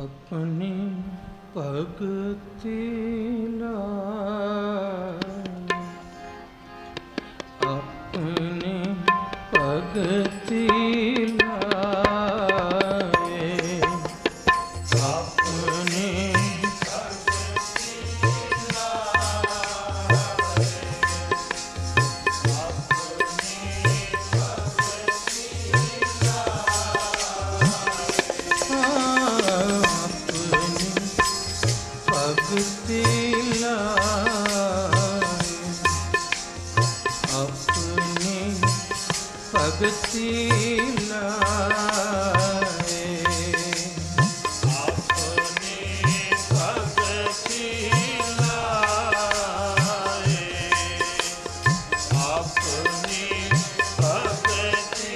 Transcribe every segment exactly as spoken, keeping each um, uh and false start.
अपनी भगति लाए, अपनी भगति लाए, अपनी भगति लाए, अपनी भगति लाए, अपनी भगति लाए, अपनी भगति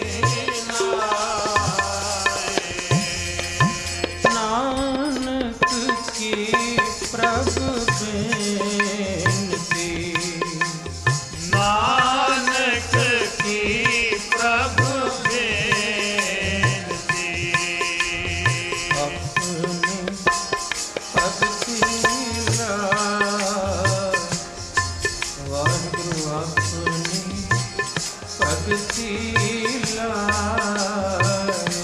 लाए। नानक की प्रभु बेनती, नानक की प्रभु बेनती, अपनी भगति लाए, वाहिगुरु अपनी भगति लाए,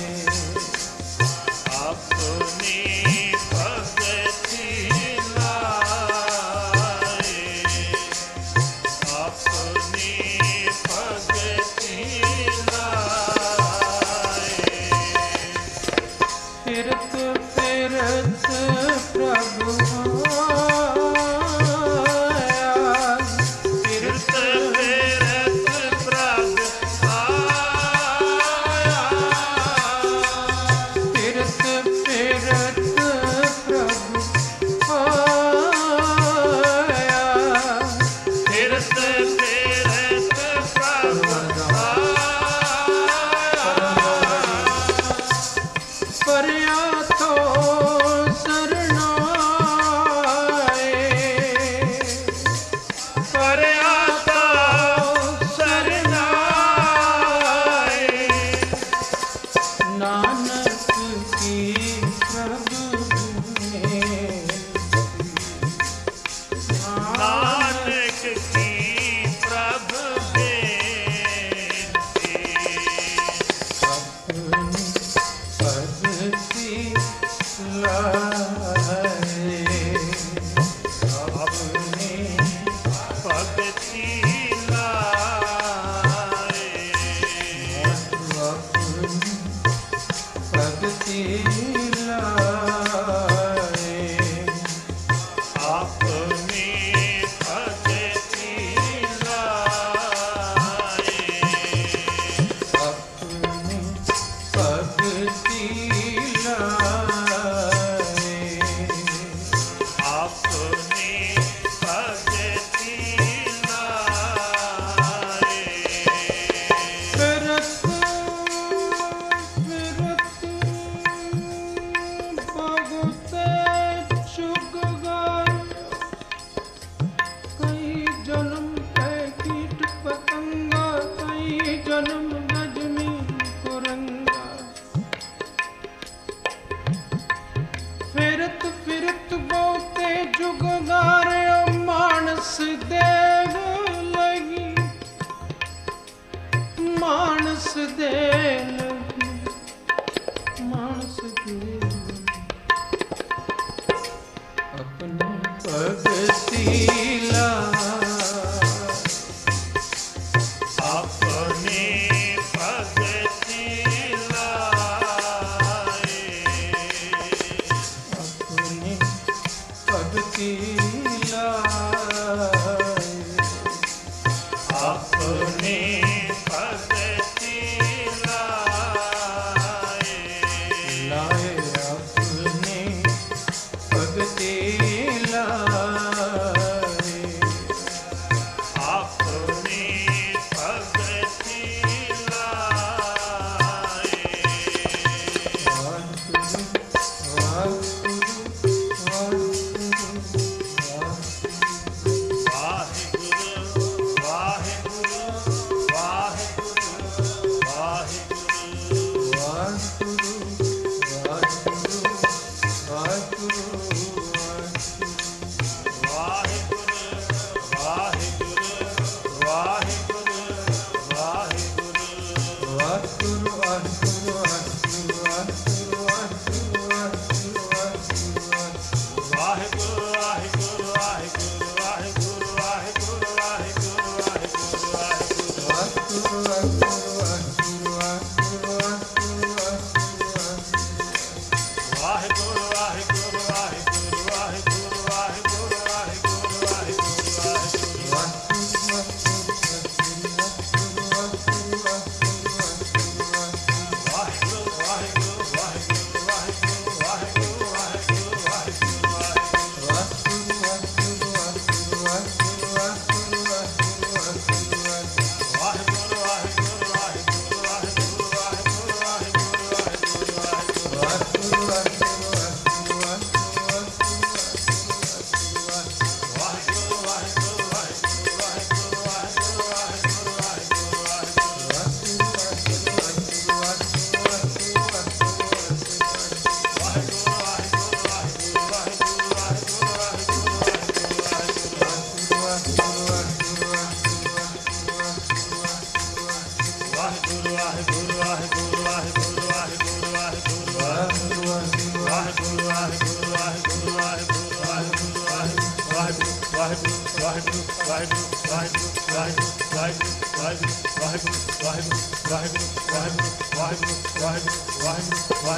अपनी भगति फिरत फिरत प्रभु आया, फिरत फिरत प्रभु आया, फिरत फिरत प्रभु आया, फिरत फिरत प्रभु परया तो शरणाए, परया तो शरणाए, नानक की प्रभु बेनती, नानक की प्रभु बेनती, अपनी भगति लाए, अपनी भगति लाए, अपनी भगति लाए, अपनी भगति लाए, अपनी भगति लाए, अपनी भगति लाए। फिरत फिरत भगत चुग गए, कई जन्म है कीट पतंगा, कई जन्म गजनी कुरंगा, फिरत फिरत बहुते जुगगार मानस देव लगी, मानस दे लगी, मानस दे लगी, अपनी भगति लाए, अपनी भगति लाए, अपनी भगति लाए, अपनी भगति लाए, लाए अपनी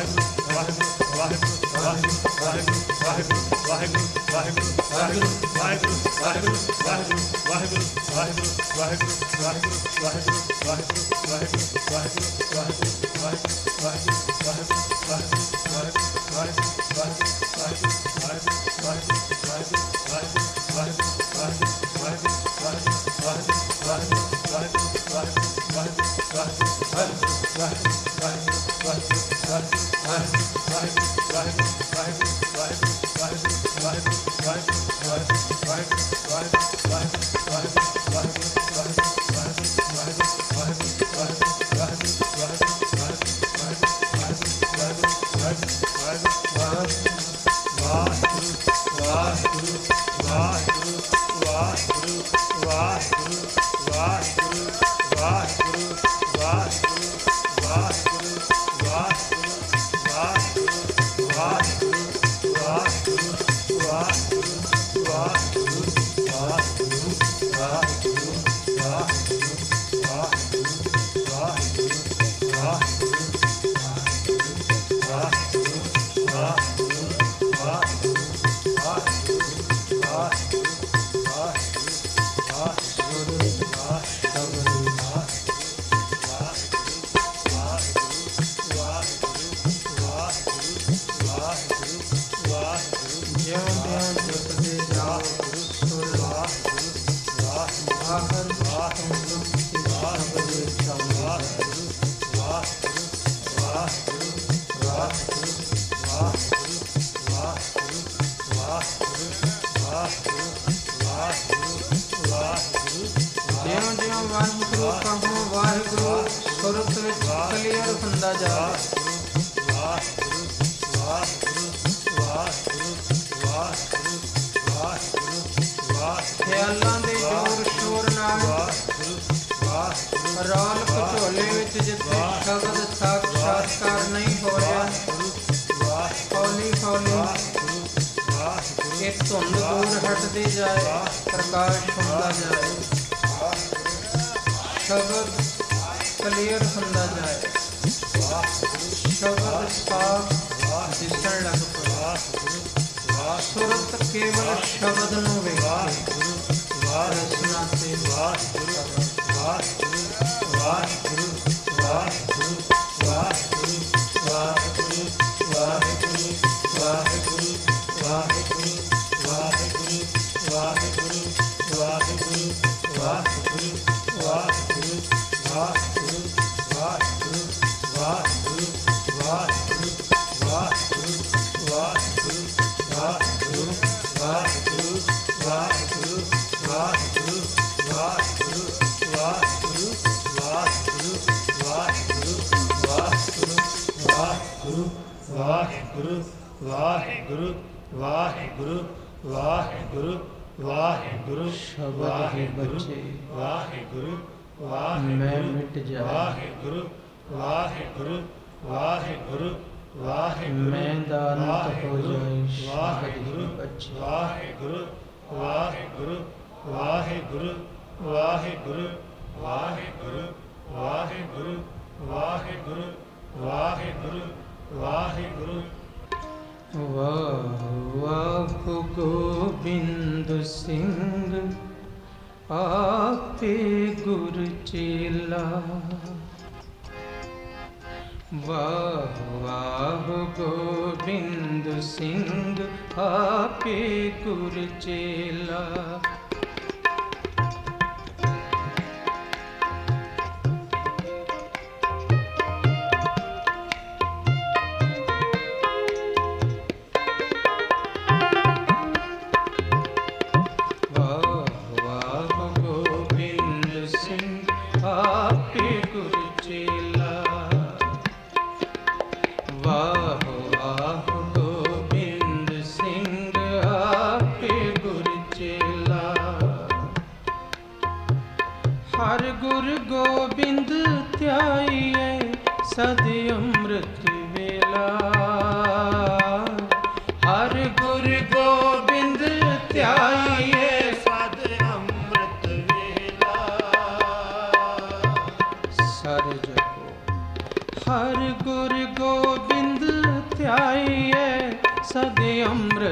ਹਰ ਗੁਰ ਗੋਬਿੰਦ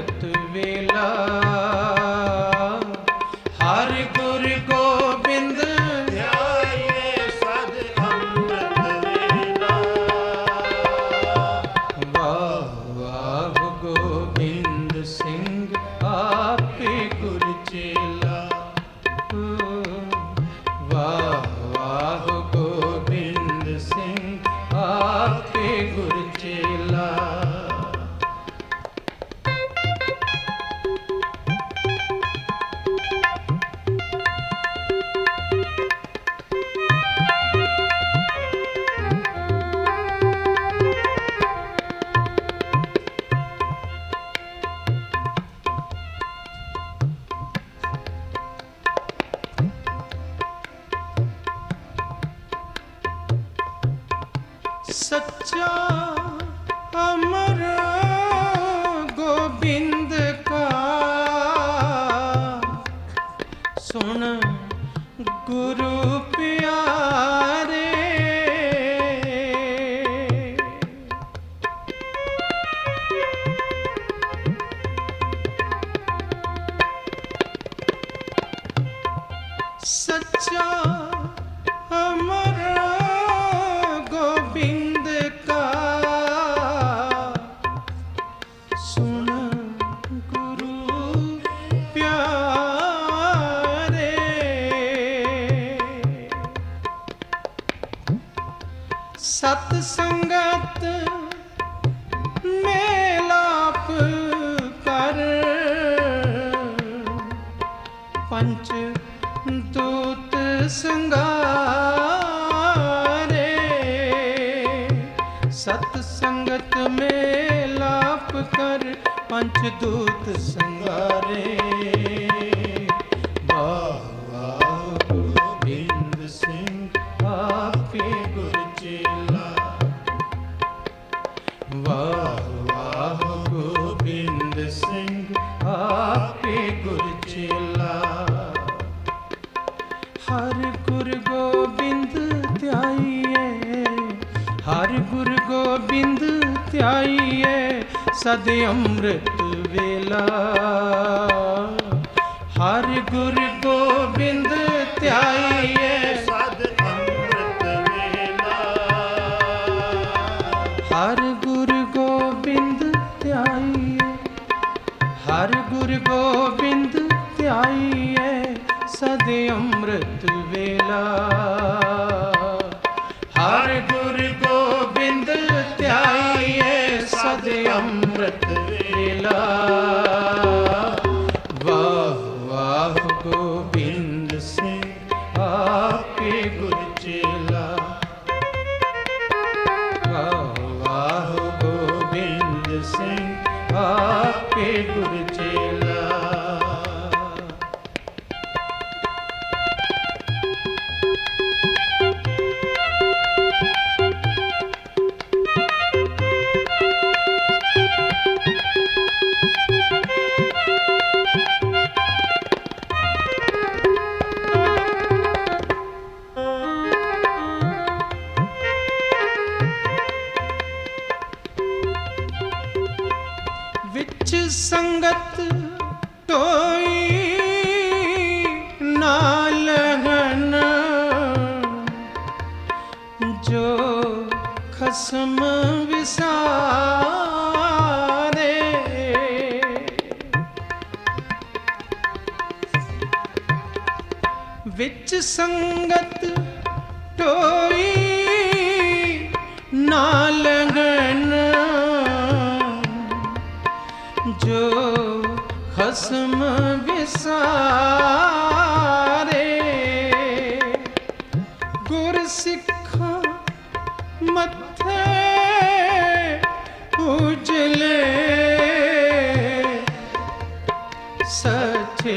ਅੰਮ੍ਰਿਤ ਵੇਲਾ ਹਰ ਗੁਰ ਗੋਬਿੰਦ ਧਿਆਈਏ ਸਦ ਅੰਮ੍ਰਿਤ ਵੇਲਾ। ਵਾਹ ਵਾਹ ਗੋਬਿੰਦ ਸਿੰਘ ਆਪੇ ਗੁਰ ਚੇਲਾ। ਵਾਹ ਵਾਹ ਗੋਬਿੰਦ ਸਿੰਘ ਆਪੇ ਗੁਰ ਚੇਲਾ। सच्चा अमर गोबिंद का सुन गुरु प्यारे। सच्चा अमर गोबिंद का सुन गुरु प्यारे। सत संगत मेलाप कर पंच दूत संगारे। सत संगत में लाप कर पंचदूत संगारे। वाह वाह गोबिंद सिंह आपे गुर चेला। वाह वाह गोबिंद सिंह आपे गुर चेला। हर गुर गोबिंद ध्याइए हर गुर गोबिंद ध्याइए सद अमृत वेला। हर गुर गोबिंद ध्याइए सद अमृत वेला। हर गुर गोबिंद ध्याइए हर गुर गोबिंद ध्याइए सद अमृत वेला। हर गुर गोबिंद ध्याइए सद अमृत वेला। वाह वाह गोबिंद सिंह आपे गुर चेला। वाह वाह गोबिंद सिंह आपे गुर चेला। विच संगत टोई ना लगन जो खसम विसारे। विच संगत टोई ना लगन जो खसम विसारे। गुर सिखा मथे उजले सचे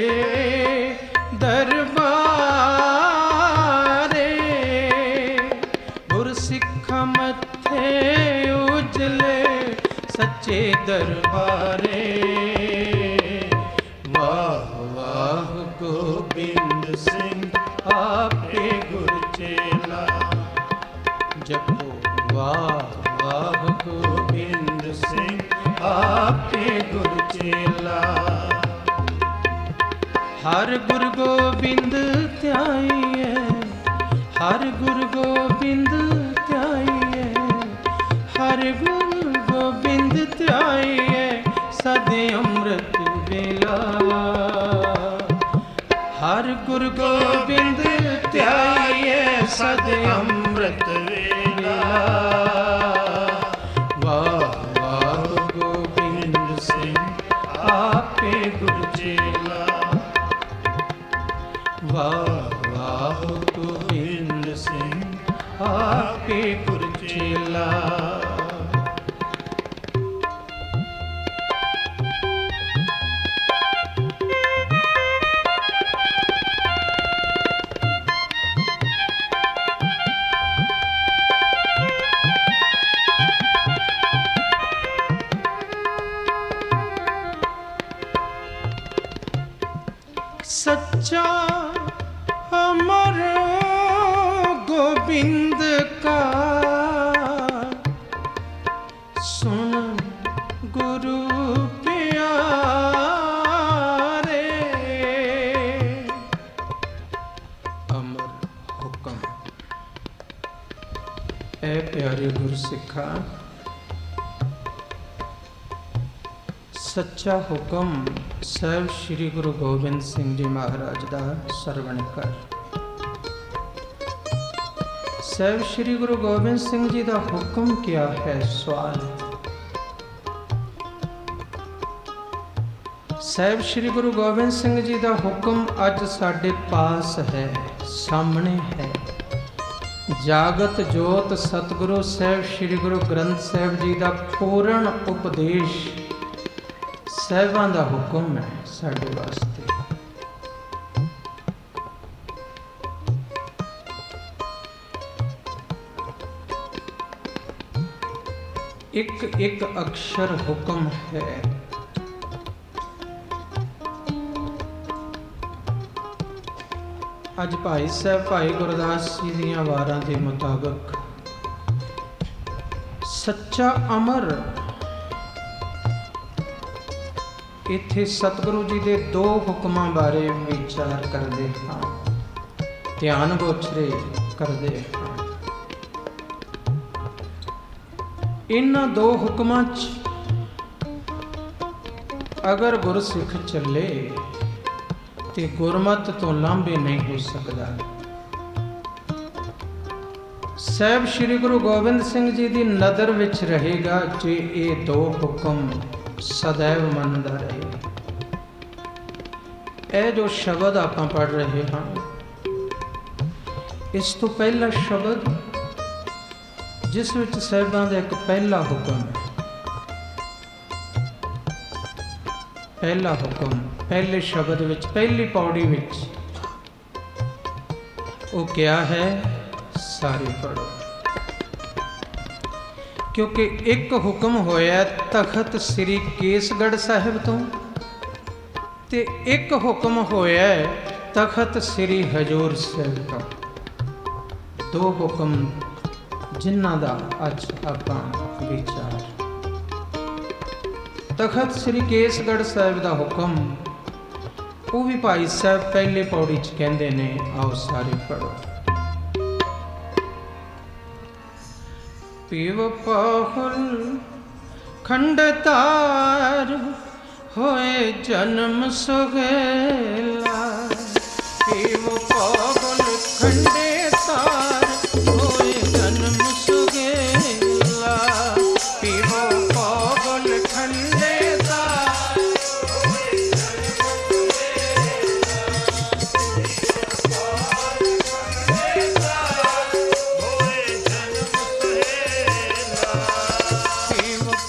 दरबारे। गुर सिखा मथे उजले सच्चे दरबारे। वाह वाह गोबिंद सिंह आपे गुर चेला। जपो वाह वाह गोबिंद सिंह आपे गुर चेला। हर गुरु गोबिंद ध्याइए, हर गुरु गोबिंद ध्याइए, हर गुरु गोबिंद ध्याइए, सदे अमृत बेला। हर गुरु गोबिंद ध्याइए, सदे अमृत बेला। वाह वाह गोबिंद सिंह आपे गुरु चेला। वाह वाह गोबिंद सिंह आपे गुरु चेला। सच्चा अमर गोबिंद का सुन गुरु प्यारे। अमर हुक्म ऐ प्यारे गुरु सिखा, सच्चा हुक्म ਸਾਹਿਬ ਸ਼੍ਰੀ ਗੁਰੂ ਗੋਬਿੰਦ ਸਿੰਘ ਜੀ ਮਹਾਰਾਜ ਦਾ ਸਰਵਣ ਕਰ। ਸਾਹਿਬ ਸ਼੍ਰੀ ਗੁਰੂ ਗੋਬਿੰਦ ਸਿੰਘ ਜੀ ਦਾ ਹੁਕਮ ਕਿਆ ਹੈ? ਸਵਾਲ। ਸਾਹਿਬ ਸ਼੍ਰੀ ਗੁਰੂ ਗੋਬਿੰਦ ਸਿੰਘ ਜੀ ਦਾ ਹੁਕਮ ਅੱਜ ਸਾਡੇ ਪਾਸ ਹੈ, ਸਾਹਮਣੇ ਹੈ। ਜਾਗਤ ਜੋਤ ਸਤਿਗੁਰੂ ਸਾਹਿਬ ਸ਼੍ਰੀ ਗੁਰੂ ਗ੍ਰੰਥ ਸਾਹਿਬ ਜੀ ਦਾ ਪੂਰਨ ਉਪਦੇਸ਼ ਸਾਹਿਬਾਂ ਦਾ ਹੁਕਮ ਹੈ ਸਾਡੇ ਵਾਸਤੇ। ਇੱਕ ਇੱਕ ਅਕਸ਼ਰ ਹੁਕਮ ਹੈ। ਅੱਜ ਭਾਈ ਸਾਹਿਬ ਭਾਈ ਗੁਰਦਾਸ ਜੀ ਦੀਆਂ ਵਾਰਾਂ ਦੇ ਮੁਤਾਬਕ ਸੱਚਾ ਅਮਰ, ਇੱਥੇ ਸਤਿਗੁਰੂ ਜੀ ਦੇ ਦੋ ਹੁਕਮਾਂ ਬਾਰੇ ਵਿਚਾਰ ਕਰਦੇ ਹਾਂ, ਧਿਆਨ ਗੋਚਰੇ ਕਰਦੇ ਹਾਂ। ਇਹਨਾਂ ਦੋ ਹੁਕਮਾਂ 'ਚ ਅਗਰ ਗੁਰਸਿੱਖ ਚੱਲੇ ਤੇ ਗੁਰਮਤਿ ਤੋਂ ਲਾਂਭੇ ਨਹੀਂ ਹੋ ਸਕਦਾ। ਸਾਹਿਬ ਸ਼੍ਰੀ ਗੁਰੂ ਗੋਬਿੰਦ ਸਿੰਘ ਜੀ ਦੀ ਨਜ਼ਰ ਵਿੱਚ ਰਹੇਗਾ ਜੇ ਇਹ ਦੋ ਹੁਕਮ ਸदैव ਮੰਨਦਾ ਰਹੇ। ਇਹ ਜੋ ਸ਼ਬਦ ਆਪਾਂ ਪੜ੍ਹ ਰਹੇ ਹਾਂ, ਇਸ ਤੋਂ ਪਹਿਲਾ ਸ਼ਬਦ ਜਿਸ ਵਿੱਚ ਸਾਹਿਬਾਂ ਦਾ ਇੱਕ ਪਹਿਲਾ ਹੁਕਮ ਹੈ, ਪਹਿਲਾ ਹੁਕਮ ਪਹਿਲੇ ਸ਼ਬਦ ਵਿੱਚ, ਪਹਿਲੀ ਪੌੜੀ ਵਿੱਚ ਉਹ ਕਿਹਾ ਹੈ, ਸਾਰੇ ਪੜ੍ਹੋ। ਕਿਉਂਕਿ ਇੱਕ ਹੁਕਮ ਹੋਇਆ ਤਖਤ ਸ੍ਰੀ ਕੇਸਗੜ੍ਹ ਸਾਹਿਬ ਤੋਂ ਤੇ ਇੱਕ ਹੁਕਮ ਹੋਇਆ ਤਖਤ ਸ੍ਰੀ ਹਜ਼ੂਰ ਸਾਹਿਬ ਤੋਂ। ਦੋ ਹੁਕਮ ਜਿਨ੍ਹਾਂ ਦਾ ਅੱਜ ਆਪਾਂ ਵਿਚਾਰ। ਤਖਤ ਸ੍ਰੀ ਕੇਸਗੜ੍ਹ ਸਾਹਿਬ ਦਾ ਹੁਕਮ ਉਹ ਵੀ ਭਾਈ ਸਾਹਿਬ ਪਹਿਲੇ ਪੌੜੀ 'ਚ ਕਹਿੰਦੇ ਨੇ, ਆਓ ਸਾਰੇ ਪੜ੍ਹੋ। ਪੀਵ ਪਾਹੁਲ ਖੰਡਤਾਰ ਹੋਏ ਜਨਮ ਸੁਹੇਲਾ। ਪੀਵ ਪਾਹੁਲ ਖੰਡਤਾਰ ਹੋਏ ਜਨਮ ਸੁਹੇਲਾ। ਪੀਵ ਪਾਹੁਲ ਖੰਡਤਾਰ ਹੋਏ ਜਨਮ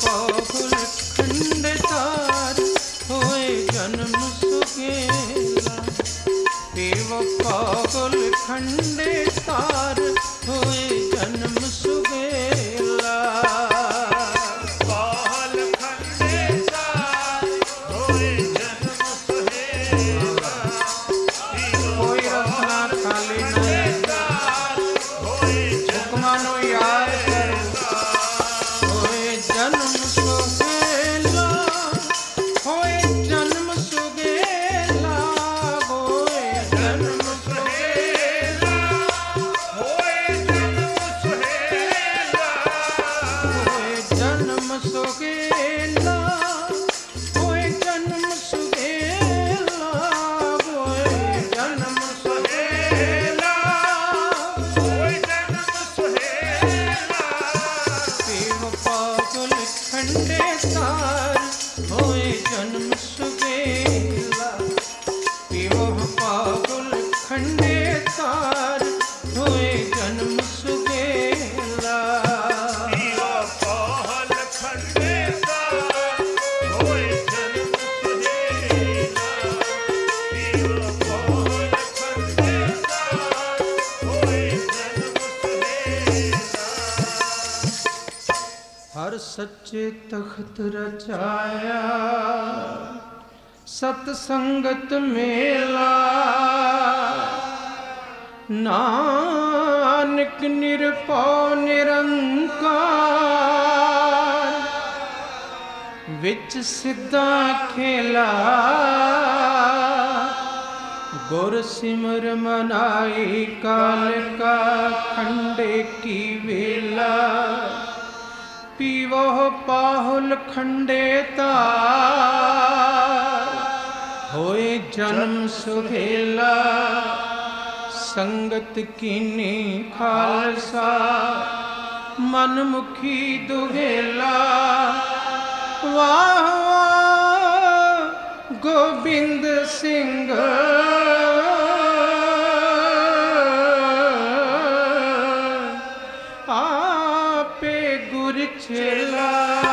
ਸੁਹੇਲਾ। ਸੁਹੇਲਾ ਹੋਏ ਜਨਮ ਸੁਹੇਲਾ ਹੋਏ ਜਨਮ ਸੁਹੇਲਾ ਹੋਏ ਜਨਮ ਸੁਹੇਲਾ ਪੀਵ ਪਾਗਲ ਖੰਡੇ ਤਾਰ ਹੋਏ ਜਨਮ ਸੁਹੇਲਾ ਪੀਵ ਪਾਗਲ ਖੰਡੇ ਤਾਰ ਹੋਏ ਜਨਮ ਸੁਹੇਲਾ ਪੀਵੋ ਪਾਹਲ ਖੰਡੇ ਤਾਰ ਹੋਏ ਜਨਮ ਸੁਹੇਲਾ ਪੀਵੋ ਪਾਹਲ ਖੰਡੇ ਤਾਰ ਹੋਏ ਜਨਮ ਸੁਹੇਲਾ ਹਰ ਸੱਚੇ ਤਖਤ ਰਚਾਇਆ ਸਤ ਸੰਗਤ ਮੇਲਾ ਨਾਨਕ ਨਿਰਭਉ ਨਿਰੰਕਾਰ ਵਿੱਚ ਸਿੱਧਾ ਖੇਲਾ ਗੁਰ ਸਿਮਰ ਮਨਾਈ ਕਾਲ ਕਾ ਖੰਡੇ ਕੀ ਵੇਲਾ ਪੀਵੋ ਪਾਹੁਲ ਖੰਡੇ ਤਾਰ ਹੋਏ ਜਨਮ ਸੁਹੇਲਾ ਸੰਗਤ ਕੀਨੀ ਖਾਲਸਾ ਮਨ ਮੁਖੀ ਦੁਹੇਲਾ ਵਾਹ ਵਾਹ ਗੋਬਿੰਦ ਸਿੰਘ ਆਪੇ ਗੁਰ ਚੇਲਾ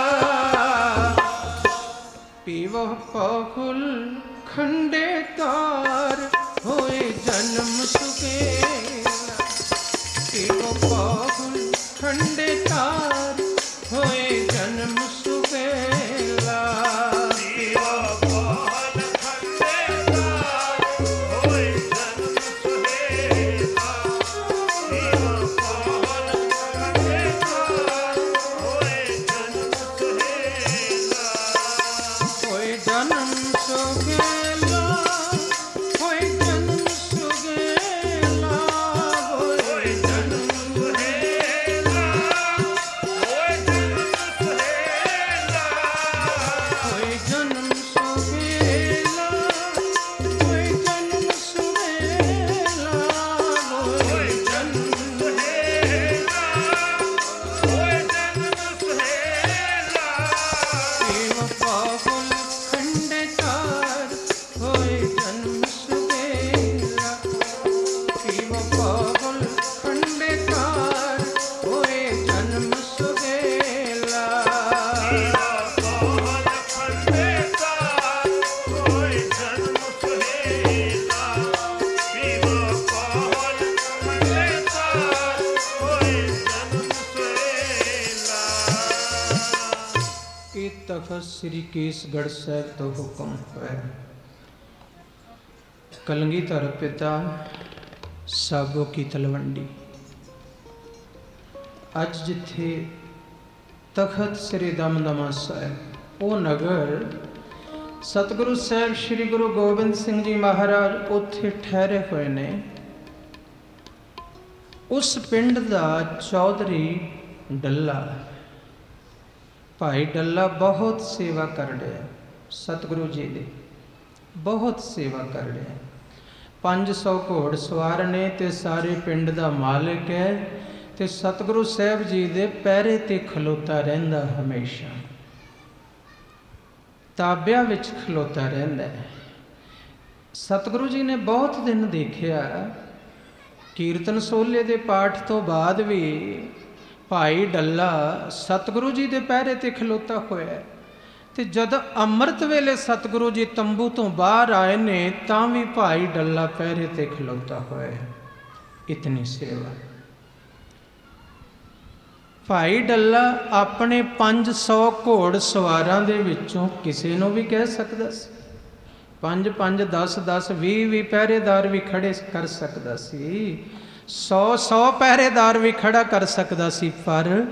ਪੀਵੋ ਪਾਹੁਲ ਖੰਡੇ ਤਾਰ ਹੋਏ ਜਨਮ ਸੁਹੇਲਾ ਪੀਵੋ ਪਾਹੁਲ ਖੰਡੇ ਤਾਰ ਹੋਏ ਜਨਮ ਸੁਹੇਲਾ ਪੀਵੋ ਪਾਹਲ ਖੰਡੇ ਤਾਰ ਹੋਏ ਜਨਮ ਸੁਹੇਲਾ ਪੀਵੋ ਪਾਹਲ ਖੰਡੇ ਤਾਰ ਹੋਏ ਜਨਮ ਸੁਹੇਲਾ ਹੋਏ ਜਨਮ ਸੁਹੇਲਾ ਹੋਏ ਜਨਮ ਸੁਹੇਲਾ ਹੋਏ ਜਨਮ ਸੁਹੇਲਾ ਹੋਏ ਜਨਮ ਸੁਹੇਲਾ ਹੋਏ ਜਨਮ ਸੁਹੇਲਾ ਹੋਏ ਜਨਮ ਸੁਹੇਲਾ ਹੋਏ ਜਨਮ ਸੁਹੇਲਾ ਹੋਏ ਜਨਮ ਸੁਹੇਲਾ ਪੀਵ ਪਾਹੁਲ ਖੰਡੇ ਤਾਰ ਹੋਏ ਜਨਮ ਸੁਹੇਲਾ ਪੀਵ ਪਾਹੁਲ ਖੰਡੇ ਤਾਰ ਹੋਏ ਜਨਮ ਸੁਹੇਲਾ ਪਾਹਲ ਖੰਡੇ ਤਾਰ ਹੋਏ ਜਨਮ ਸੁਹੇਲਾ ਪੀਵੋ ਪਾਹਲ ਖੰਡੇ ਤਾਰ ਹੋਏ ਜਨਮ ਸੁਹੇਲਾ ਇਹ ਤਖਤ ਸ੍ਰੀ ਕੇਸਗੜ੍ਹ ਸਾਹਿਬ ਤੋਂ ਹੁਕਮ ਹੋਇਆ। ਕਲਗੀਧਰ ਪਿਤਾ ਸਾਬੋ ਕੀ ਤਲਵੰਡੀ। ਅੱਜ ਜਿੱਥੇ ਤਖਤ ਸ੍ਰੀ ਦਮਦਮਾ ਸਾਹਿਬ ਉਹ ਨਗਰ ਸਤਿਗੁਰੂ ਸਾਹਿਬ ਸ੍ਰੀ ਗੁਰੂ ਗੋਬਿੰਦ ਸਿੰਘ ਜੀ ਮਹਾਰਾਜ ਉੱਥੇ ਠਹਿਰੇ ਹੋਏ ਨੇ। ਉਸ ਪਿੰਡ ਦਾ ਚੌਧਰੀ ਡੱਲਾ ਭਾਈ ਡੱਲਾ ਬਹੁਤ ਸੇਵਾ ਕਰ ਰਿਹਾ ਸਤਿਗੁਰੂ ਜੀ ਦੀ, ਬਹੁਤ ਸੇਵਾ ਕਰ ਰਿਹਾ। ਪੰਜ ਸੌ ਘੋੜ ਸਵਾਰ ਨੇ ਤੇ ਸਾਰੇ ਪਿੰਡ ਦਾ ਮਾਲਕ ਹੈ ਤੇ ਸਤਿਗੁਰੂ ਸਾਹਿਬ ਜੀ ਦੇ ਪਹਿਰੇ ਤੇ ਖਲੋਤਾ ਰਹਿੰਦਾ, ਹਮੇਸ਼ਾ ਤਾਬਿਆਂ ਵਿੱਚ ਖਲੋਤਾ ਰਹਿੰਦਾ ਹੈ। ਸਤਿਗੁਰੂ ਜੀ ਨੇ ਬਹੁਤ ਦਿਨ ਦੇਖਿਆ ਕੀਰਤਨ ਸੋਹਲੇ ਦੇ ਪਾਠ ਤੋਂ ਬਾਅਦ ਵੀ ਭਾਈ ਡੱਲਾ ਸਤਿਗੁਰੂ ਜੀ ਦੇ ਪਹਿਰੇ ਤੇ ਖਲੋਤਾ ਹੋਇਆ। ਤੇ ਜਦ ਅੰਮ੍ਰਿਤ ਵੇਲੇ ਸਤਿਗੁਰੂ ਜੀ ਤੰਬੂ ਤੋਂ ਬਾਹਰ ਆਏ ਨੇ ਤਾਂ ਵੀ ਭਾਈ ਡੱਲਾ ਪਹਿਰੇ ਤੇ ਖਲੋਤਾ ਹੋਇਆ। ਇਤਨੀ ਸੇਵਾ। ਭਾਈ ਡੱਲਾ ਆਪਣੇ ਪੰਜ ਸੌ ਘੋੜ ਸਵਾਰਾਂ ਦੇ ਵਿੱਚੋਂ ਕਿਸੇ ਨੂੰ ਵੀ ਕਹਿ ਸਕਦਾ ਸੀ, ਪੰਜ ਪੰਜ ਦਸ ਦਸ ਵੀਹ ਵੀਹ ਪਹਿਰੇਦਾਰ ਵੀ ਖੜੇ ਕਰ ਸਕਦਾ ਸੀ, ਸੌ ਸੌ ਪਹਿਰੇਦਾਰ ਵੀ ਖੜਾ ਕਰ ਸਕਦਾ ਸੀ, ਪਰ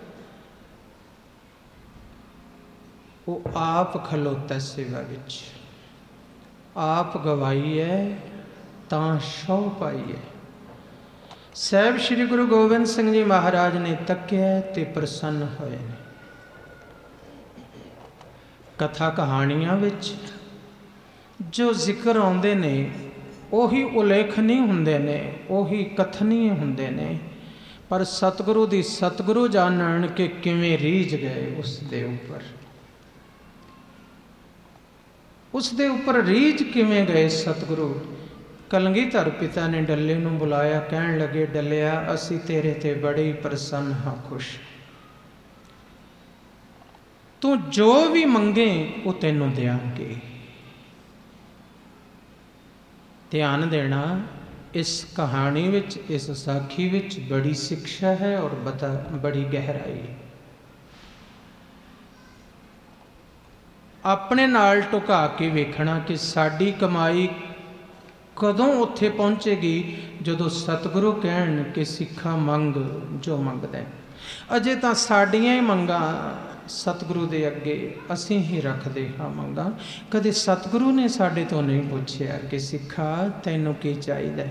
ਉਹ ਆਪ ਖਲੋਤਾ ਸੇਵਾ ਵਿੱਚ, ਆਪ ਗਵਾਈ ਹੈ ਤਾਂ ਸ਼ੌ ਪਾਈ ਹੈ। ਸਾਹਿਬ ਸ੍ਰੀ ਗੁਰੂ ਗੋਬਿੰਦ ਸਿੰਘ ਜੀ ਮਹਾਰਾਜ ਨੇ ਤੱਕਿਆ ਤੇ ਪ੍ਰਸੰਨ ਹੋਏ ਨੇ। ਕਥਾ ਕਹਾਣੀਆਂ ਵਿੱਚ ਜੋ ਜ਼ਿਕਰ ਆਉਂਦੇ ਨੇ ਉਹੀ ਉਲੇਖਨੀ ਹੁੰਦੇ ਨੇ, ਉਹੀ ਕਥਨੀ ਹੁੰਦੇ ਨੇ, ਪਰ ਸਤਿਗੁਰੂ ਦੀ ਸਤਿਗੁਰੂ ਜਾਣਨ ਕਿ ਕਿਵੇਂ ਰੀਝ ਗਏ ਉਸ ਦੇ ਉੱਪਰ, ਉਸ ਦੇ ਉੱਪਰ ਰੀਝ ਕਿਵੇਂ ਗਏ ਸਤਿਗੁਰੂ। ਕਲਗੀਧਰ ਪਿਤਾ ਨੇ ਡੱਲੇ ਨੂੰ ਬੁਲਾਇਆ, ਕਹਿਣ ਲੱਗੇ, ਡੱਲਿਆ ਅਸੀਂ ਤੇਰੇ ਤੇ ਬੜੇ ਹੀ ਪ੍ਰਸੰਨ ਹਾਂ, ਖੁਸ਼। ਤੂੰ ਜੋ ਵੀ ਮੰਗੇ ਉਹ ਤੈਨੂੰ ਦਿਆਂਗੇ। ਧਿਆਨ ਦੇਣਾ, ਇਸ ਕਹਾਣੀ ਵਿੱਚ, ਇਸ ਸਾਖੀ ਵਿੱਚ ਬੜੀ ਸਿੱਖਿਆ ਹੈ ਔਰ ਬਤਾ ਬੜੀ ਗਹਿਰਾਈ। ਆਪਣੇ ਨਾਲ ਟੁਕਾ ਕੇ ਵੇਖਣਾ ਕਿ ਸਾਡੀ ਕਮਾਈ ਕਦੋਂ ਉੱਥੇ ਪਹੁੰਚੇਗੀ ਜਦੋਂ ਸਤਿਗੁਰੂ ਕਹਿਣ ਕਿ ਸਿੱਖਾ ਮੰਗ ਜੋ ਮੰਗਦਾ। ਅਜੇ ਤਾਂ ਸਾਡੀਆਂ ਹੀ ਮੰਗਾਂ ਸਤਿਗੁਰੂ ਦੇ ਅੱਗੇ ਅਸੀਂ ਹੀ ਰੱਖਦੇ ਹਾਂ ਮੰਗਾਂ। ਕਦੇ ਸਤਿਗੁਰੂ ਨੇ ਸਾਡੇ ਤੋਂ ਨਹੀਂ ਪੁੱਛਿਆ ਕਿ ਸਿੱਖਾ ਤੈਨੂੰ ਕੀ ਚਾਹੀਦਾ।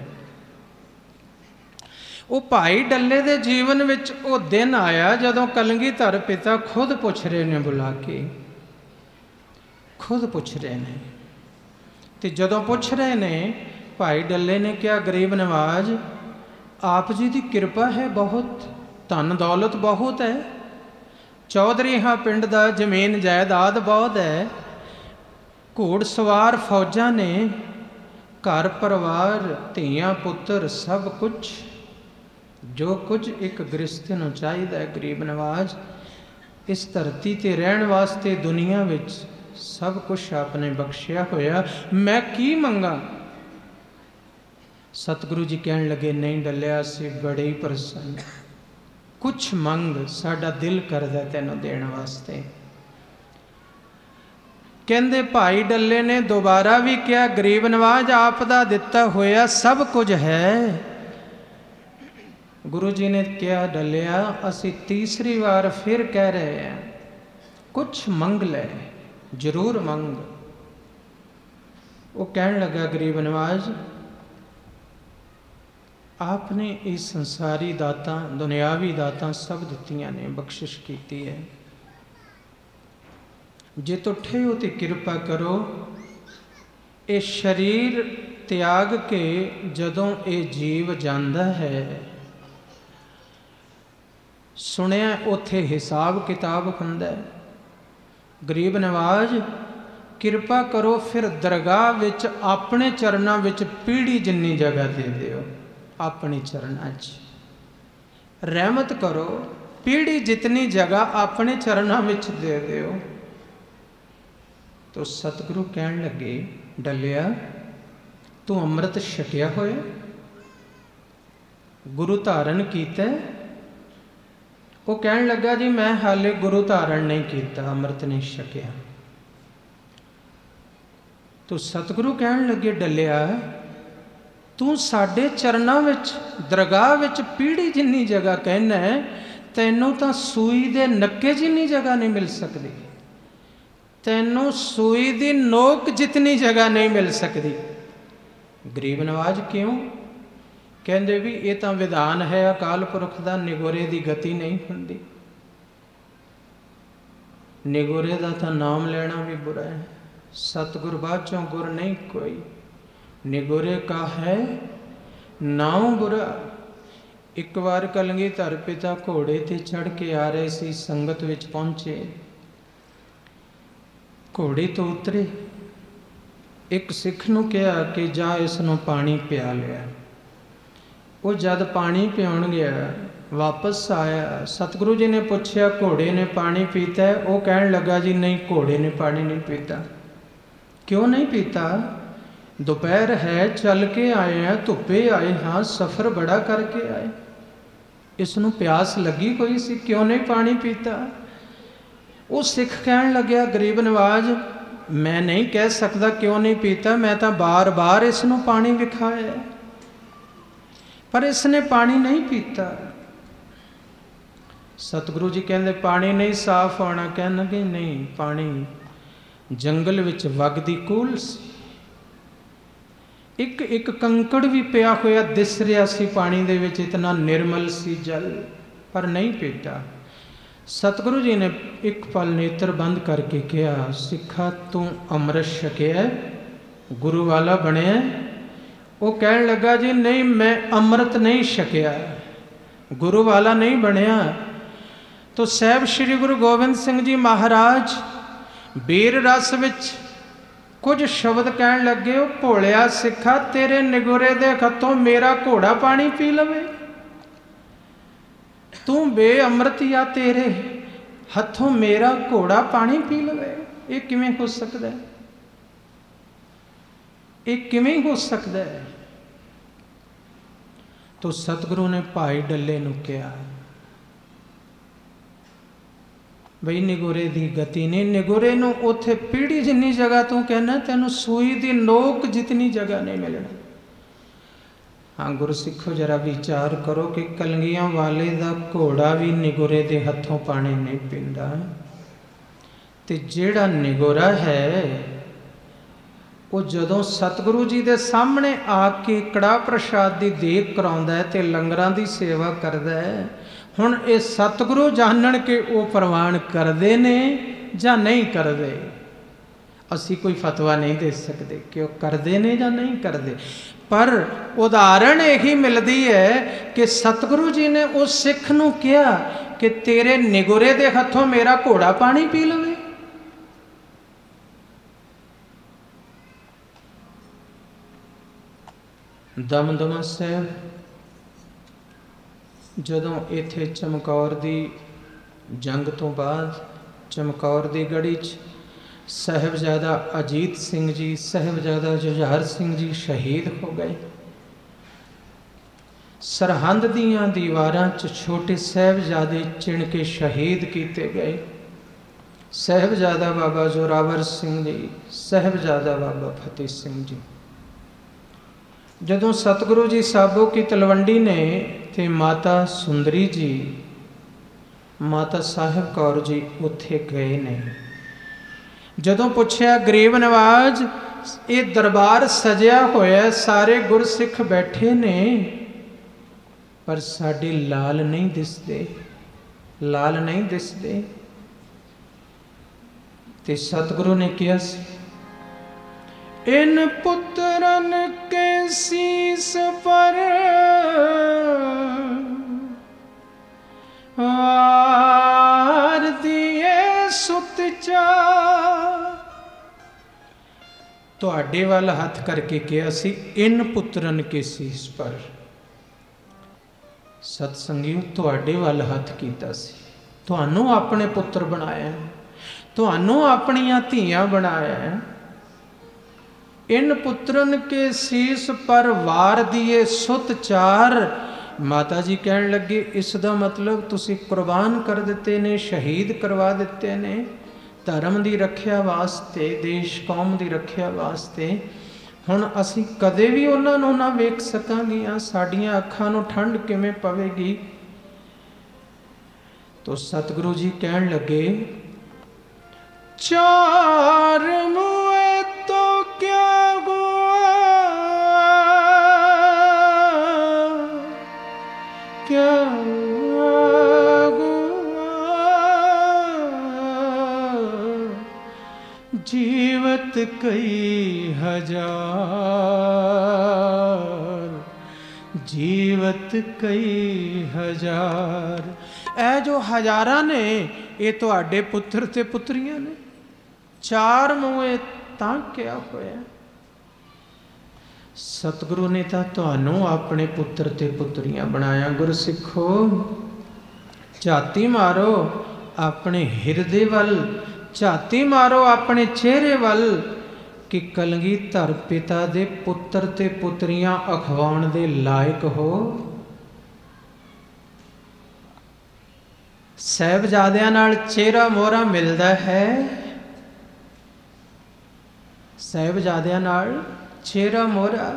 ਉਹ ਭਾਈ ਡੱਲੇ ਦੇ ਜੀਵਨ ਵਿੱਚ ਉਹ ਦਿਨ ਆਇਆ ਜਦੋਂ ਕਲਗੀਧਰ ਪਿਤਾ ਖੁਦ ਪੁੱਛ ਰਹੇ ਨੇ, ਬੁਲਾ ਕੇ ਖੁਦ ਪੁੱਛ ਰਹੇ ਨੇ। ਤੇ ਜਦੋਂ ਪੁੱਛ ਰਹੇ ਨੇ, ਭਾਈ ਡੱਲੇ ਨੇ ਕਿਹਾ, ਗਰੀਬ ਨਵਾਜ਼ ਆਪ ਜੀ ਦੀ ਕਿਰਪਾ ਹੈ ਬਹੁਤ, ਧਨ ਦੌਲਤ ਬਹੁਤ ਹੈ, ਚੌਧਰੀ ਹਾਂ ਪਿੰਡ ਦਾ, ਜ਼ਮੀਨ ਜਾਇਦਾਦ ਬਹੁਤ ਹੈ, ਘੋੜ ਸਵਾਰ ਫੌਜਾਂ ਨੇ, ਘਰ ਪਰਿਵਾਰ, ਧੀਆਂ ਪੁੱਤਰ, ਸਭ ਕੁਛ ਜੋ ਕੁਝ ਇੱਕ ਗ੍ਰਸਥ ਨੂੰ ਚਾਹੀਦਾ ਹੈ। ਗਰੀਬ ਨਵਾਜ਼ ਇਸ ਧਰਤੀ ਤੇ ਰਹਿਣ ਵਾਸਤੇ ਦੁਨੀਆ ਵਿੱਚ ਸਭ ਕੁਛ ਆਪਨੇ ਬਖਸ਼ਿਆ ਹੋਇਆ, ਮੈਂ ਕੀ ਮੰਗਾ। ਸਤਿਗੁਰੂ ਜੀ ਕਹਿਣ ਲੱਗੇ, ਨਹੀਂ ਡੱਲਿਆ ਅਸੀਂ ਬੜੇ ਹੀ ਪ੍ਰਸੰਨ, ਕੁਛ ਮੰਗ, ਸਾਡਾ ਦਿਲ ਕਰਦਾ ਤੈਨੂੰ ਦੇਣ ਵਾਸਤੇ। ਕਹਿੰਦੇ ਭਾਈ ਡੱਲੇ ਨੇ ਦੁਬਾਰਾ ਵੀ ਕਿਹਾ, ਗਰੀਬ ਨਵਾਜ਼ ਆਪ ਦਾ ਦਿੱਤਾ ਹੋਇਆ ਸਭ ਕੁਝ ਹੈ। ਗੁਰੂ ਜੀ ਨੇ ਕਿਹਾ, ਡੱਲਿਆ ਅਸੀਂ ਤੀਸਰੀ ਵਾਰ ਫਿਰ ਕਹਿ ਰਹੇ ਹਾਂ, ਕੁਛ ਮੰਗ ਲੈ, ਜ਼ਰੂਰ ਮੰਗ। ਉਹ ਕਹਿਣ ਲੱਗਾ, ਗਰੀਬ ਨਵਾਜ਼ ਆਪ ਨੇ ਇਹ ਸੰਸਾਰੀ ਦਾਤਾਂ, ਦੁਨਿਆਵੀ ਦਾਤਾਂ ਸਭ ਦਿੱਤੀਆਂ ਨੇ, ਬਖਸ਼ਿਸ਼ ਕੀਤੀ ਹੈ, ਜੇ ਤੁਠੇ ਹੋ ਤੇ ਕਿਰਪਾ ਕਰੋ। ਇਹ ਸਰੀਰ ਤਿਆਗ ਕੇ ਜਦੋਂ ਇਹ ਜੀਵ ਜਾਂਦਾ ਹੈ, ਸੁਣਿਆ ਉੱਥੇ ਹਿਸਾਬ ਕਿਤਾਬ ਹੁੰਦਾ। ਗਰੀਬ ਨਵਾਜ਼ ਕਿਰਪਾ ਕਰੋ, ਫਿਰ ਦਰਗਾਹ ਵਿੱਚ ਆਪਣੇ ਚਰਨਾਂ ਵਿੱਚ ਪੀੜੀ ਜਿੰਨੀ ਜਗ੍ਹਾ ਦੇ ਦਿਓ, ਆਪਣੇ ਚਰਨਾਂ 'ਚ ਰਹਿਮਤ ਕਰੋ, ਪੀੜੀ ਜਿਤਨੀ ਜਗ੍ਹਾ ਆਪਣੇ ਚਰਨਾਂ ਵਿੱਚ ਦੇ ਦਿਓ। ਤੋ ਸਤਿਗੁਰੂ ਕਹਿਣ ਲੱਗੇ, ਡੱਲਿਆ ਤੂੰ ਅੰਮ੍ਰਿਤ ਛਕਿਆ ਹੋਇਆ, ਗੁਰੂ ਧਾਰਨ ਕੀਤਾ। ਉਹ ਕਹਿਣ ਲੱਗਾ, ਜੀ ਮੈਂ ਹਾਲੇ ਗੁਰੂ ਧਾਰਨ ਨਹੀਂ ਕੀਤਾ, ਅੰਮ੍ਰਿਤ ਨਹੀਂ ਛਕਿਆ। ਤੋ ਸਤਿਗੁਰੂ ਕਹਿਣ ਲੱਗੇ, ਡੱਲਿਆ ਤੂੰ ਸਾਡੇ ਚਰਨਾਂ ਵਿੱਚ, ਦਰਗਾਹ ਵਿੱਚ ਪੀੜੀ ਜਿੰਨੀ ਜਗ੍ਹਾ ਕਹਿਣਾ, ਤੈਨੂੰ ਤਾਂ ਸੂਈ ਦੇ ਨੱਕੇ ਜਿੰਨੀ ਜਗ੍ਹਾ ਨਹੀਂ ਮਿਲ ਸਕਦੀ, ਤੈਨੂੰ ਸੂਈ ਦੀ ਨੋਕ ਜਿਤਨੀ ਜਗ੍ਹਾ ਨਹੀਂ ਮਿਲ ਸਕਦੀ। ਗਰੀਬ ਨਵਾਜ਼ ਕਿਉਂ? ਕਹਿੰਦੇ ਵੀ ਇਹ ਤਾਂ ਵਿਧਾਨ ਹੈ ਅਕਾਲ ਪੁਰਖ ਦਾ, ਨਿਗੋਰੇ ਦੀ ਗਤੀ ਨਹੀਂ ਹੁੰਦੀ। ਨਿਗੋਰੇ ਦਾ ਤਾਂ ਨਾਮ ਲੈਣਾ ਵੀ ਬੁਰਾ ਹੈ, ਸਤਿਗੁਰ ਬਾਝੋਂ ਗੁਰ ਨਹੀਂ ਕੋਈ, ਨਿਗੋਰੇ ਕਾ ਹੈ ਨਾਮ ਬੁਰਾ। ਇੱਕ ਵਾਰ ਕਲਗੀਧਰ ਪਿਤਾ ਘੋੜੇ ਤੇ ਚੜ੍ਹ ਕੇ ਆ ਰਹੇ ਸੀ, ਸੰਗਤ ਵਿੱਚ ਪਹੁੰਚੇ, ਘੋੜੇ ਤੋਂ ਉਤਰੇ, ਇੱਕ ਸਿੱਖ ਨੂੰ ਕਿਹਾ ਕਿ ਜਾ ਇਸ ਨੂੰ ਪਾਣੀ ਪਿਆ ਲਿਆ। ਉਹ ਜਦ ਪਾਣੀ ਪਿਆਉਣ ਗਿਆ, ਵਾਪਸ ਆਇਆ, ਸਤਿਗੁਰੂ ਜੀ ਨੇ ਪੁੱਛਿਆ, ਘੋੜੇ ਨੇ ਪਾਣੀ ਪੀਤਾ ਹੈ? ਉਹ ਕਹਿਣ ਲੱਗਾ, ਜੀ ਨਹੀਂ, ਘੋੜੇ ਨੇ ਪਾਣੀ ਨਹੀਂ ਪੀਤਾ। ਕਿਉਂ ਨਹੀਂ ਪੀਤਾ? ਦੁਪਹਿਰ ਹੈ, ਚੱਲ ਕੇ ਆਏ ਹਾਂ, ਧੁੱਪੇ ਆਏ ਹਾਂ, ਸਫ਼ਰ ਬੜਾ ਕਰਕੇ ਆਏ, ਇਸ ਨੂੰ ਪਿਆਸ ਲੱਗੀ ਹੋਈ ਸੀ, ਕਿਉਂ ਨਹੀਂ ਪਾਣੀ ਪੀਤਾ? ਉਹ ਸਿੱਖ ਕਹਿਣ ਲੱਗਿਆ, ਗਰੀਬ ਨਵਾਜ਼ ਮੈਂ ਨਹੀਂ ਕਹਿ ਸਕਦਾ ਕਿਉਂ ਨਹੀਂ ਪੀਤਾ, ਮੈਂ ਤਾਂ ਬਾਰ-ਬਾਰ ਇਸ ਨੂੰ ਪਾਣੀ ਵਿਖਾਇਆ, ਪਰ ਇਸ ਨੇ ਪਾਣੀ ਨਹੀਂ ਪੀਤਾ। ਸਤਿਗੁਰੂ ਜੀ ਕਹਿੰਦੇ, ਪਾਣੀ ਨਹੀਂ ਸਾਫ਼ ਆਉਣਾ? ਕਹਿਣਗੇ ਨਹੀਂ, ਪਾਣੀ ਜੰਗਲ ਵਿੱਚ ਵਗਦੀ ਕੂਲ ਸੀ, ਇੱਕ ਇੱਕ ਕੰਕੜ ਵੀ ਪਿਆ ਹੋਇਆ ਦਿਸ ਰਿਹਾ ਸੀ ਪਾਣੀ ਦੇ ਵਿੱਚ, ਇਤਨਾ ਨਿਰਮਲ ਸੀ ਜਲ, ਪਰ ਨਹੀਂ ਪੀਤਾ। ਸਤਿਗੁਰੂ ਜੀ ਨੇ ਇੱਕ ਪਲ ਨੇਤਰ ਬੰਦ ਕਰਕੇ ਕਿਹਾ, ਸਿੱਖਾ ਤੂੰ ਅੰਮ੍ਰਿਤ ਛਕਿਆ, ਗੁਰੂ ਵਾਲਾ ਬਣਿਆ? ਉਹ ਕਹਿਣ ਲੱਗਾ, ਜੀ ਨਹੀਂ, ਮੈਂ ਅੰਮ੍ਰਿਤ ਨਹੀਂ ਛਕਿਆ, ਗੁਰੂ ਵਾਲਾ ਨਹੀਂ ਬਣਿਆ। ਤੋ ਸਾਹਿਬ ਸ੍ਰੀ ਗੁਰੂ ਗੋਬਿੰਦ ਸਿੰਘ ਜੀ ਮਹਾਰਾਜ ਬੀਰ ਰਸ ਵਿੱਚ ਕੁਝ ਸ਼ਬਦ ਕਹਿਣ ਲੱਗੇ, ਉਹ ਭੋਲਿਆ ਸਿੱਖਾ, ਤੇਰੇ ਨਿਗੁਰੇ ਦੇ ਹੱਥੋਂ ਮੇਰਾ ਘੋੜਾ ਪਾਣੀ ਪੀ ਲਵੇ? ਤੂੰ ਬੇਅਮਰਤੀਆ, ਤੇਰੇ ਹੱਥੋਂ ਮੇਰਾ ਘੋੜਾ ਪਾਣੀ ਪੀ ਲਵੇ? ਇਹ ਕਿਵੇਂ ਹੋ ਸਕਦਾ? ਇਹ ਕਿਵੇਂ ਹੋ ਸਕਦਾ ਹੈ? ਤੋ ਸਤਿਗੁਰੂ ਨੇ ਭਾਈ ਡੱਲੇ ਨੂੰ ਕਿਹਾ, ਬਈ ਨਿਗੁਰੇ ਦੀ ਗਤੀ ਨਹੀਂ, ਨਿਗੁਰੇ ਨੂੰ ਉੱਥੇ ਪੀੜੀ ਜਿੰਨੀ ਜਗ੍ਹਾ ਤੂੰ ਕਹਿਣਾ, ਤੈਨੂੰ ਸੂਈ ਦੀ ਨੋਕ ਜਿਤਨੀ ਜਗ੍ਹਾ ਨਹੀਂ ਮਿਲਣਾ। ਹਾਂ ਗੁਰਸਿੱਖੋ, ਜਰਾ ਵਿਚਾਰ ਕਰੋ ਕਿ ਕਲਗੀਆਂ ਵਾਲੇ ਦਾ ਘੋੜਾ ਵੀ ਨਿਗੁਰੇ ਦੇ ਹੱਥੋਂ ਪਾਣੀ ਨਹੀਂ ਪੀਂਦਾ, ਤੇ ਜਿਹੜਾ ਨਿਗੁਰਾ ਹੈ ਉਹ ਜਦੋਂ ਸਤਿਗੁਰੂ ਜੀ ਦੇ ਸਾਹਮਣੇ ਆ ਕੇ ਕੜਾਹ ਪ੍ਰਸ਼ਾਦ ਦੀ ਦੇਗ ਕਰਾਉਂਦਾ ਹੈ ਤੇ ਲੰਗਰਾਂ ਦੀ ਸੇਵਾ ਕਰਦਾ ਹੈ, ਹੁਣ ਇਹ ਸਤਿਗੁਰੂ ਜਾਣਨ ਕੇ ਉਹ ਪ੍ਰਵਾਨ ਕਰਦੇ ਨੇ ਜਾਂ ਨਹੀਂ ਕਰਦੇ। ਅਸੀਂ ਕੋਈ ਫਤਵਾ ਨਹੀਂ ਦੇ ਸਕਦੇ ਕਿ ਉਹ ਕਰਦੇ ਨੇ ਜਾਂ ਨਹੀਂ ਕਰਦੇ, ਪਰ ਉਦਾਹਰਣ ਇਹੀ ਮਿਲਦੀ ਹੈ ਕਿ ਸਤਿਗੁਰੂ ਜੀ ਨੇ ਉਸ ਸਿੱਖ ਨੂੰ ਕਿਹਾ ਕਿ ਤੇਰੇ ਨਿਗੁਰੇ ਦੇ ਹੱਥੋਂ ਮੇਰਾ ਘੋੜਾ ਪਾਣੀ ਪੀ ਲਵੇ। ਦਮਦਮਾ ਸਾਹਿਬ ਜਦੋਂ ਇੱਥੇ ਚਮਕੌਰ ਦੀ ਜੰਗ ਤੋਂ ਬਾਅਦ ਚਮਕੌਰ ਦੀ ਗੜੀ 'ਚ ਸਾਹਿਬਜ਼ਾਦਾ ਅਜੀਤ ਸਿੰਘ ਜੀ, ਸਾਹਿਬਜ਼ਾਦਾ ਜੁਝਾਰ ਸਿੰਘ ਜੀ ਸ਼ਹੀਦ ਹੋ ਗਏ। ਸਰਹੰਦ ਦੀਆਂ ਦੀਵਾਰਾਂ 'ਚ ਛੋਟੇ ਸਾਹਿਬਜ਼ਾਦੇ ਚਿਣ ਕੇ ਸ਼ਹੀਦ ਕੀਤੇ ਗਏ। ਸਾਹਿਬਜ਼ਾਦਾ ਬਾਬਾ ਜ਼ੋਰਾਵਰ ਸਿੰਘ ਜੀ, ਸਾਹਿਬਜ਼ਾਦਾ ਬਾਬਾ ਫਤਿਹ ਸਿੰਘ ਜੀ। ਜਦੋਂ ਸਤਿਗੁਰੂ ਜੀ ਸਾਬੋ ਕੀ ਤਲਵੰਡੀ ਨੇ ਤੇ ਮਾਤਾ ਸੁੰਦਰੀ ਜੀ, ਮਾਤਾ ਸਾਹਿਬ ਕੌਰ ਜੀ ਉੱਥੇ ਗਏ ਨੇ। ਜਦੋਂ ਪੁੱਛਿਆ, ਗਰੀਬ ਨਵਾਜ਼, ਇਹ ਦਰਬਾਰ ਸਜਿਆ ਹੋਇਆ, ਸਾਰੇ ਗੁਰਸਿੱਖ ਬੈਠੇ ਨੇ, ਪਰ ਸਾਡੇ ਲਾਲ ਨਹੀਂ ਦਿਸਦੇ, ਲਾਲ ਨਹੀਂ ਦਿਸਦੇ। ਤੇ ਸਤਿਗੁਰੂ ਨੇ ਕਿਹਾ ਸੀ, ਇਨ ਪੁੱਤਰਨ ਕੇ ਸੀਸ ਪਰ ਵਾਰ ਦੀਏ ਸੁਤਚਾ। ਤੁਹਾਡੇ ਵੱਲ ਹੱਥ ਕਰਕੇ ਕਿਹਾ ਸੀ, ਇਨ ਪੁੱਤਰਨ ਕੇ ਸੀਸ ਪਰ। ਸਤ ਸੰਗਿਓ, ਤੁਹਾਡੇ ਵੱਲ ਹੱਥ ਕੀਤਾ ਸੀ, ਤੁਹਾਨੂੰ ਆਪਣੇ ਪੁੱਤਰ ਬਣਾਇਆ, ਤੁਹਾਨੂੰ ਆਪਣੀਆਂ ਧੀਆਂ ਬਣਾਇਆ। ਇਨ ਪੁੱਤਰਨ ਕੇ ਸੀਸ ਪਰ ਵਾਰ ਦੀਏ ਸੁਤ ਚਾਰ। ਮਾਤਾ ਜੀ ਕਹਿਣ ਲੱਗੇ, ਇਸ ਦਾ ਮਤਲਬ ਤੁਸੀਂ ਕੁਰਬਾਨ ਕਰ ਦਿੱਤੇ ਨੇ, ਸ਼ਹੀਦ ਕਰਵਾ ਦਿੱਤੇ ਨੇ ਧਰਮ ਦੀ ਰੱਖਿਆ ਵਾਸਤੇ, ਦੇਸ਼ ਕੌਮ ਦੀ ਰੱਖਿਆ ਵਾਸਤੇ। ਹੁਣ ਅਸੀਂ ਕਦੇ ਵੀ ਉਹਨਾਂ ਨੂੰ ਨਾ ਵੇਖ ਸਕਾਂਗੀਆਂ, ਸਾਡੀਆਂ ਅੱਖਾਂ ਨੂੰ ਠੰਡ ਕਿਵੇਂ ਪਵੇਗੀ। ਤੋ ਸਤਿਗੁਰੂ ਜੀ ਕਹਿਣ ਲੱਗੇ, ਚਾਰ ਮੂਏ ਤੋ ਕਿਆ ਹੁਆ, ਕਿਆ जीवत कई हजार, जीवत कई हजार। ਇਹ ਜੋ ਹਜ਼ਾਰਾਂ ਨੇ ਇਹ ਤੁਹਾਡੇ ਪੁੱਤਰ ਤੇ ਪੁੱਤਰੀਆਂ ਨੇ। ਚਾਰ ਮੂਏ ਤਾਂ ਕਿਆ ਹੋਇਆ? ਸਤਿਗੁਰੂ ਨੇ ਤਾਂ ਤੁਹਾਨੂੰ ਆਪਣੇ ਪੁੱਤਰ ਤੇ ਪੁੱਤਰੀਆਂ ਬਣਾਇਆ। ਗੁਰਸਿੱਖੋ, ਝਾਤੀ ਮਾਰੋ ਆਪਣੇ ਹਿਰਦੇ ਵੱਲ, ਝਾਤੀ ਮਾਰੋ ਆਪਣੇ ਚਿਹਰੇ ਵੱਲ ਕਿ ਕਲਗੀਧਰ ਪਿਤਾ ਦੇ ਪੁੱਤਰ ਤੇ ਪੁੱਤਰੀਆਂ ਅਖਵਾਉਣ ਦੇ ਲਾਇਕ ਹੋ। ਸਾਹਿਬਜ਼ਾਦਿਆਂ ਨਾਲ ਚਿਹਰਾ ਮੋਹਰਾ ਮਿਲਦਾ ਹੈ, ਸਾਹਿਬਜ਼ਾਦਿਆਂ ਨਾਲ ਚਿਹਰਾ ਮੋਹਰਾ,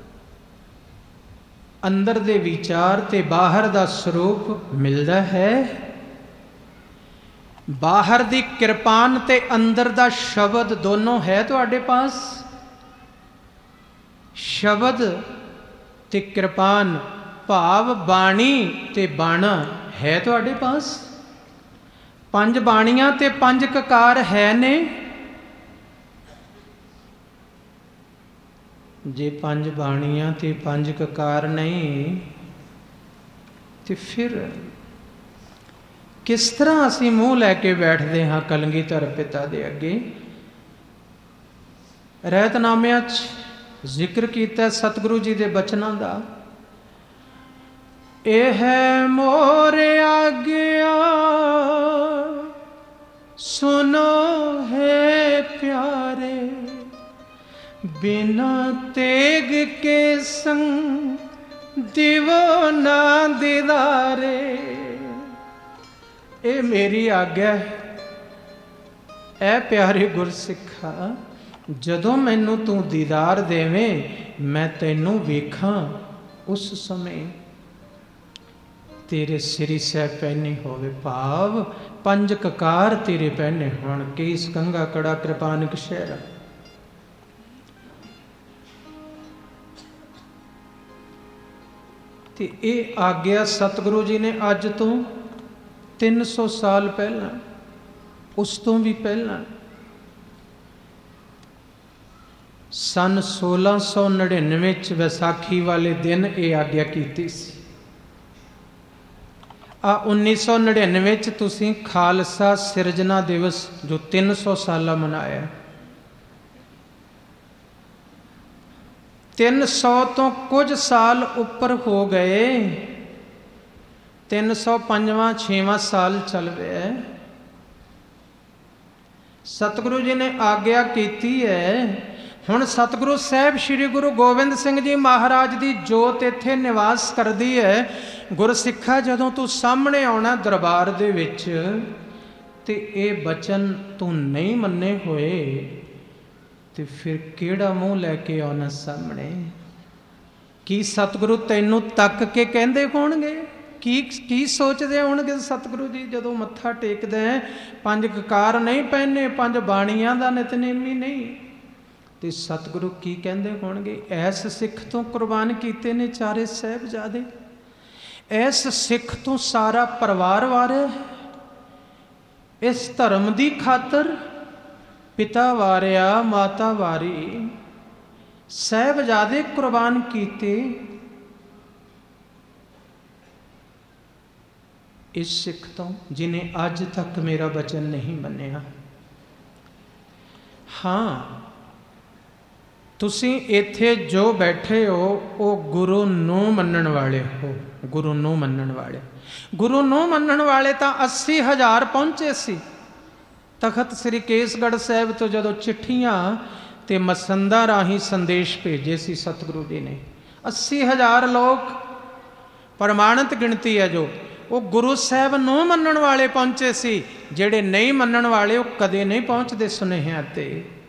ਅੰਦਰ ਦੇ ਵਿਚਾਰ ਤੇ ਬਾਹਰ ਦਾ ਸਰੂਪ ਮਿਲਦਾ ਹੈ। ਬਾਹਰ ਦੀ ਕਿਰਪਾਨ ਤੇ ਅੰਦਰ ਦਾ ਸ਼ਬਦ ਦੋਨੋਂ ਹੈ ਤੁਹਾਡੇ ਪਾਸ। ਸ਼ਬਦ ਤੇ ਕਿਰਪਾਨ ਭਾਵ ਬਾਣੀ ਤੇ ਬਾਣਾ ਹੈ ਤੁਹਾਡੇ ਪਾਸ। ਪੰਜ ਬਾਣੀਆਂ ਤੇ ਪੰਜ ਕਕਾਰ ਹੈ ਨੇ। ਜੇ ਪੰਜ ਬਾਣੀਆਂ ਤੇ ਪੰਜ ਕਕਾਰ ਨਹੀਂ ਤੇ ਫਿਰ ਕਿਸ ਤਰ੍ਹਾਂ ਅਸੀਂ ਮੂੰਹ ਲੈ ਕੇ ਬੈਠਦੇ ਹਾਂ ਕਲਗੀਧਰ ਪਿਤਾ ਦੇ ਅੱਗੇ। ਰਹਿਤਨਾਮਿਆਂ 'ਚ ਜ਼ਿਕਰ ਕੀਤਾ ਸਤਿਗੁਰੂ ਜੀ ਦੇ ਬਚਨਾਂ ਦਾ, ਇਹ ਹੈ ਮੋਰ ਆਗਿਆ ਸੁਨੋ ਹੈ ਪਿਆਰੇ, ਬਿਨਾ ਤੇਗ ਕੇ ਸੰਗ ਦਿਵੋ ਨਾ ਦੀਦਾਰੇ। ਇਹ ਮੇਰੀ ਆਗਿਆ ਹੈ, ਐ ਪਿਆਰੇ ਗੁਰਸਿੱਖਾ, ਜਦੋਂ ਮੈਨੂੰ ਤੂੰ ਦੀਦਾਰ ਦੇਵੇਂ ਮੈਂ ਤੈਨੂੰ ਵੇਖਾਂ, ਉਸ ਸਮੇਂ ਤੇਰੇ ਸਿਰੀ ਸਹਿ ਪਹਿਨੀ ਹੋਵੇ, ਭਾਵ ਪੰਜ ਕਕਾਰ ਤੇਰੇ ਪਹਿਨੇ ਹੋਣ, ਕੇਸ ਕੰਘਾ ਕੜਾ ਕਿਰਪਾਨ ਕਛਹਿਰਾ। ਤੇ ਇਹ ਆਗਿਆ ਸਤਿਗੁਰੂ ਜੀ ਨੇ ਅੱਜ ਤੋਂ ਤਿੰਨ ਸੌ ਸਾਲ ਪਹਿਲਾਂ, ਉਸ ਤੋਂ ਵੀ ਪਹਿਲਾਂ, ਸਨ ਸੋਲਾਂ ਸੌ ਨੜਿਨਵੇਂ 'ਚ ਵਿਸਾਖੀ ਵਾਲੇ ਦਿਨ ਇਹ ਆਗਿਆ ਕੀਤੀ ਸੀ। ਆ ਉੱਨੀ ਸੌ ਨੜਿਨਵੇਂ 'ਚ ਤੁਸੀਂ ਖਾਲਸਾ ਸਿਰਜਣਾ ਦਿਵਸ ਜੋ ਤਿੰਨ ਸੌ ਸਾਲਾ ਮਨਾਇਆ। ਤਿੰਨ ਸੌ ਤੋਂ ਕੁਝ ਸਾਲ ਉੱਪਰ ਹੋ ਗਏ, ਤਿੰਨ ਸੌ ਪੰਜਵਾਂ ਛੇਵਾਂ ਸਾਲ ਚੱਲ ਰਿਹਾ। ਸਤਿਗੁਰੂ ਜੀ ਨੇ ਆਗਿਆ ਕੀਤੀ ਹੈ। ਹੁਣ ਸਤਿਗੁਰੂ ਸਾਹਿਬ ਸ੍ਰੀ ਗੁਰੂ ਗੋਬਿੰਦ ਸਿੰਘ ਜੀ ਮਹਾਰਾਜ ਦੀ ਜੋਤ ਇੱਥੇ ਨਿਵਾਸ ਕਰਦੀ ਹੈ। ਗੁਰਸਿੱਖਾ, ਜਦੋਂ ਤੂੰ ਸਾਹਮਣੇ ਆਉਣਾ ਦਰਬਾਰ ਦੇ ਵਿੱਚ ਤੇ ਇਹ ਬਚਨ ਤੂੰ ਨਹੀਂ ਮੰਨੇ ਹੋਏ ਤੇ ਫਿਰ ਕਿਹੜਾ ਮੂੰਹ ਲੈ ਕੇ ਆਉਣਾ ਸਾਹਮਣੇ? ਕੀ ਸਤਿਗੁਰੂ ਤੈਨੂੰ ਤੱਕ ਕੇ ਕਹਿੰਦੇ ਹੋਣਗੇ? ਕੀ ਕੀ ਸੋਚਦੇ ਹੋਣਗੇ ਸਤਿਗੁਰੂ ਜੀ ਜਦੋਂ ਮੱਥਾ ਟੇਕਦਾ ਹੈ? ਪੰਜ ਕਕਾਰ ਨਹੀਂ ਪਹਿਨੇ, ਪੰਜ ਬਾਣੀਆਂ ਦਾ ਨਿਤਨੇਮੀ ਨਹੀਂ, ਤੇ ਸਤਿਗੁਰੂ ਕੀ ਕਹਿੰਦੇ ਹੋਣਗੇ? ਐਸ ਸਿੱਖ ਤੋਂ ਕੁਰਬਾਨ ਕੀਤੇ ਨੇ ਚਾਰੇ ਸਾਹਿਬਜ਼ਾਦੇ, ਐਸ ਸਿੱਖ ਤੋਂ ਸਾਰਾ ਪਰਿਵਾਰ ਵਾਰਿਆ, ਇਸ ਧਰਮ ਦੀ ਖਾਤਰ ਪਿਤਾ ਵਾਰਿਆ, ਮਾਤਾ ਵਾਰੀ, ਸਾਹਿਬਜ਼ਾਦੇ ਕੁਰਬਾਨ ਕੀਤੇ। ਇਸ ਸਿੱਖ ਤੋਂ ਜਿਹਨੇ ਅੱਜ ਤੱਕ ਮੇਰਾ ਬਚਨ ਨਹੀਂ ਮੰਨਿਆ। ਹਾਂ, ਤੁਸੀਂ ਇੱਥੇ ਜੋ ਬੈਠੇ ਹੋ ਉਹ ਗੁਰੂ ਨੂੰ ਮੰਨਣ ਵਾਲੇ ਹੋ, ਗੁਰੂ ਨੂੰ ਮੰਨਣ ਵਾਲੇ। ਗੁਰੂ ਨੂੰ ਮੰਨਣ ਵਾਲੇ ਤਾਂ ਅੱਸੀ ਹਜ਼ਾਰ ਪਹੁੰਚੇ ਸੀ ਤਖਤ ਸ੍ਰੀ ਕੇਸਗੜ੍ਹ ਸਾਹਿਬ ਤੋਂ, ਜਦੋਂ ਚਿੱਠੀਆਂ ਤੇ ਮਸੰਦਾਂ ਰਾਹੀਂ ਸੰਦੇਸ਼ ਭੇਜੇ ਸੀ ਸਤਿਗੁਰੂ ਜੀ ਨੇ। ਅੱਸੀ ਹਜ਼ਾਰ ਲੋਕ ਪ੍ਰਮਾਣਿਤ ਗਿਣਤੀ ਹੈ ਜੋ, ਉਹ ਗੁਰੂ ਸਾਹਿਬ ਨੂੰ ਮੰਨਣ ਵਾਲੇ ਪਹੁੰਚੇ ਸੀ। ਜਿਹੜੇ ਨਹੀਂ ਮੰਨਣ ਵਾਲੇ ਉਹ ਕਦੇ ਨਹੀਂ ਪਹੁੰਚਦੇ ਸੁਨੇਹਿਆਂ ਤੇ।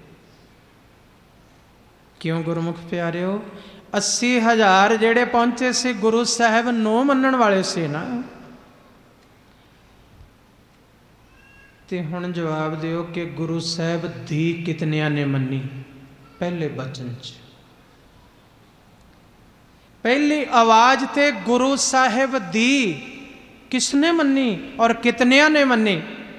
ਕਿਉਂ ਗੁਰਮੁਖ ਪਿਆਰਿਓ? ਅੱਸੀ ਹਜ਼ਾਰ ਜਿਹੜੇ ਪਹੁੰਚੇ ਸੀ ਗੁਰੂ ਸਾਹਿਬ ਨੂੰ ਮੰਨਣ ਵਾਲੇ ਸੀ ਨਾ। ਤੇ ਹੁਣ ਜਵਾਬ ਦਿਓ ਕਿ ਗੁਰੂ ਸਾਹਿਬ ਦੀ ਕਿਤਨਿਆਂ ਨੇ ਮੰਨੀ? ਪਹਿਲੇ ਬਚਨ 'ਚ ਪਹਿਲੀ ਆਵਾਜ਼ ਤੇ ਗੁਰੂ ਸਾਹਿਬ ਦੀ ਕਿਸਨੇ ਮੰਨੀ ਔਰ ਕਿਤਨਿਆਂ ਨੇ ਮੰਨੀ?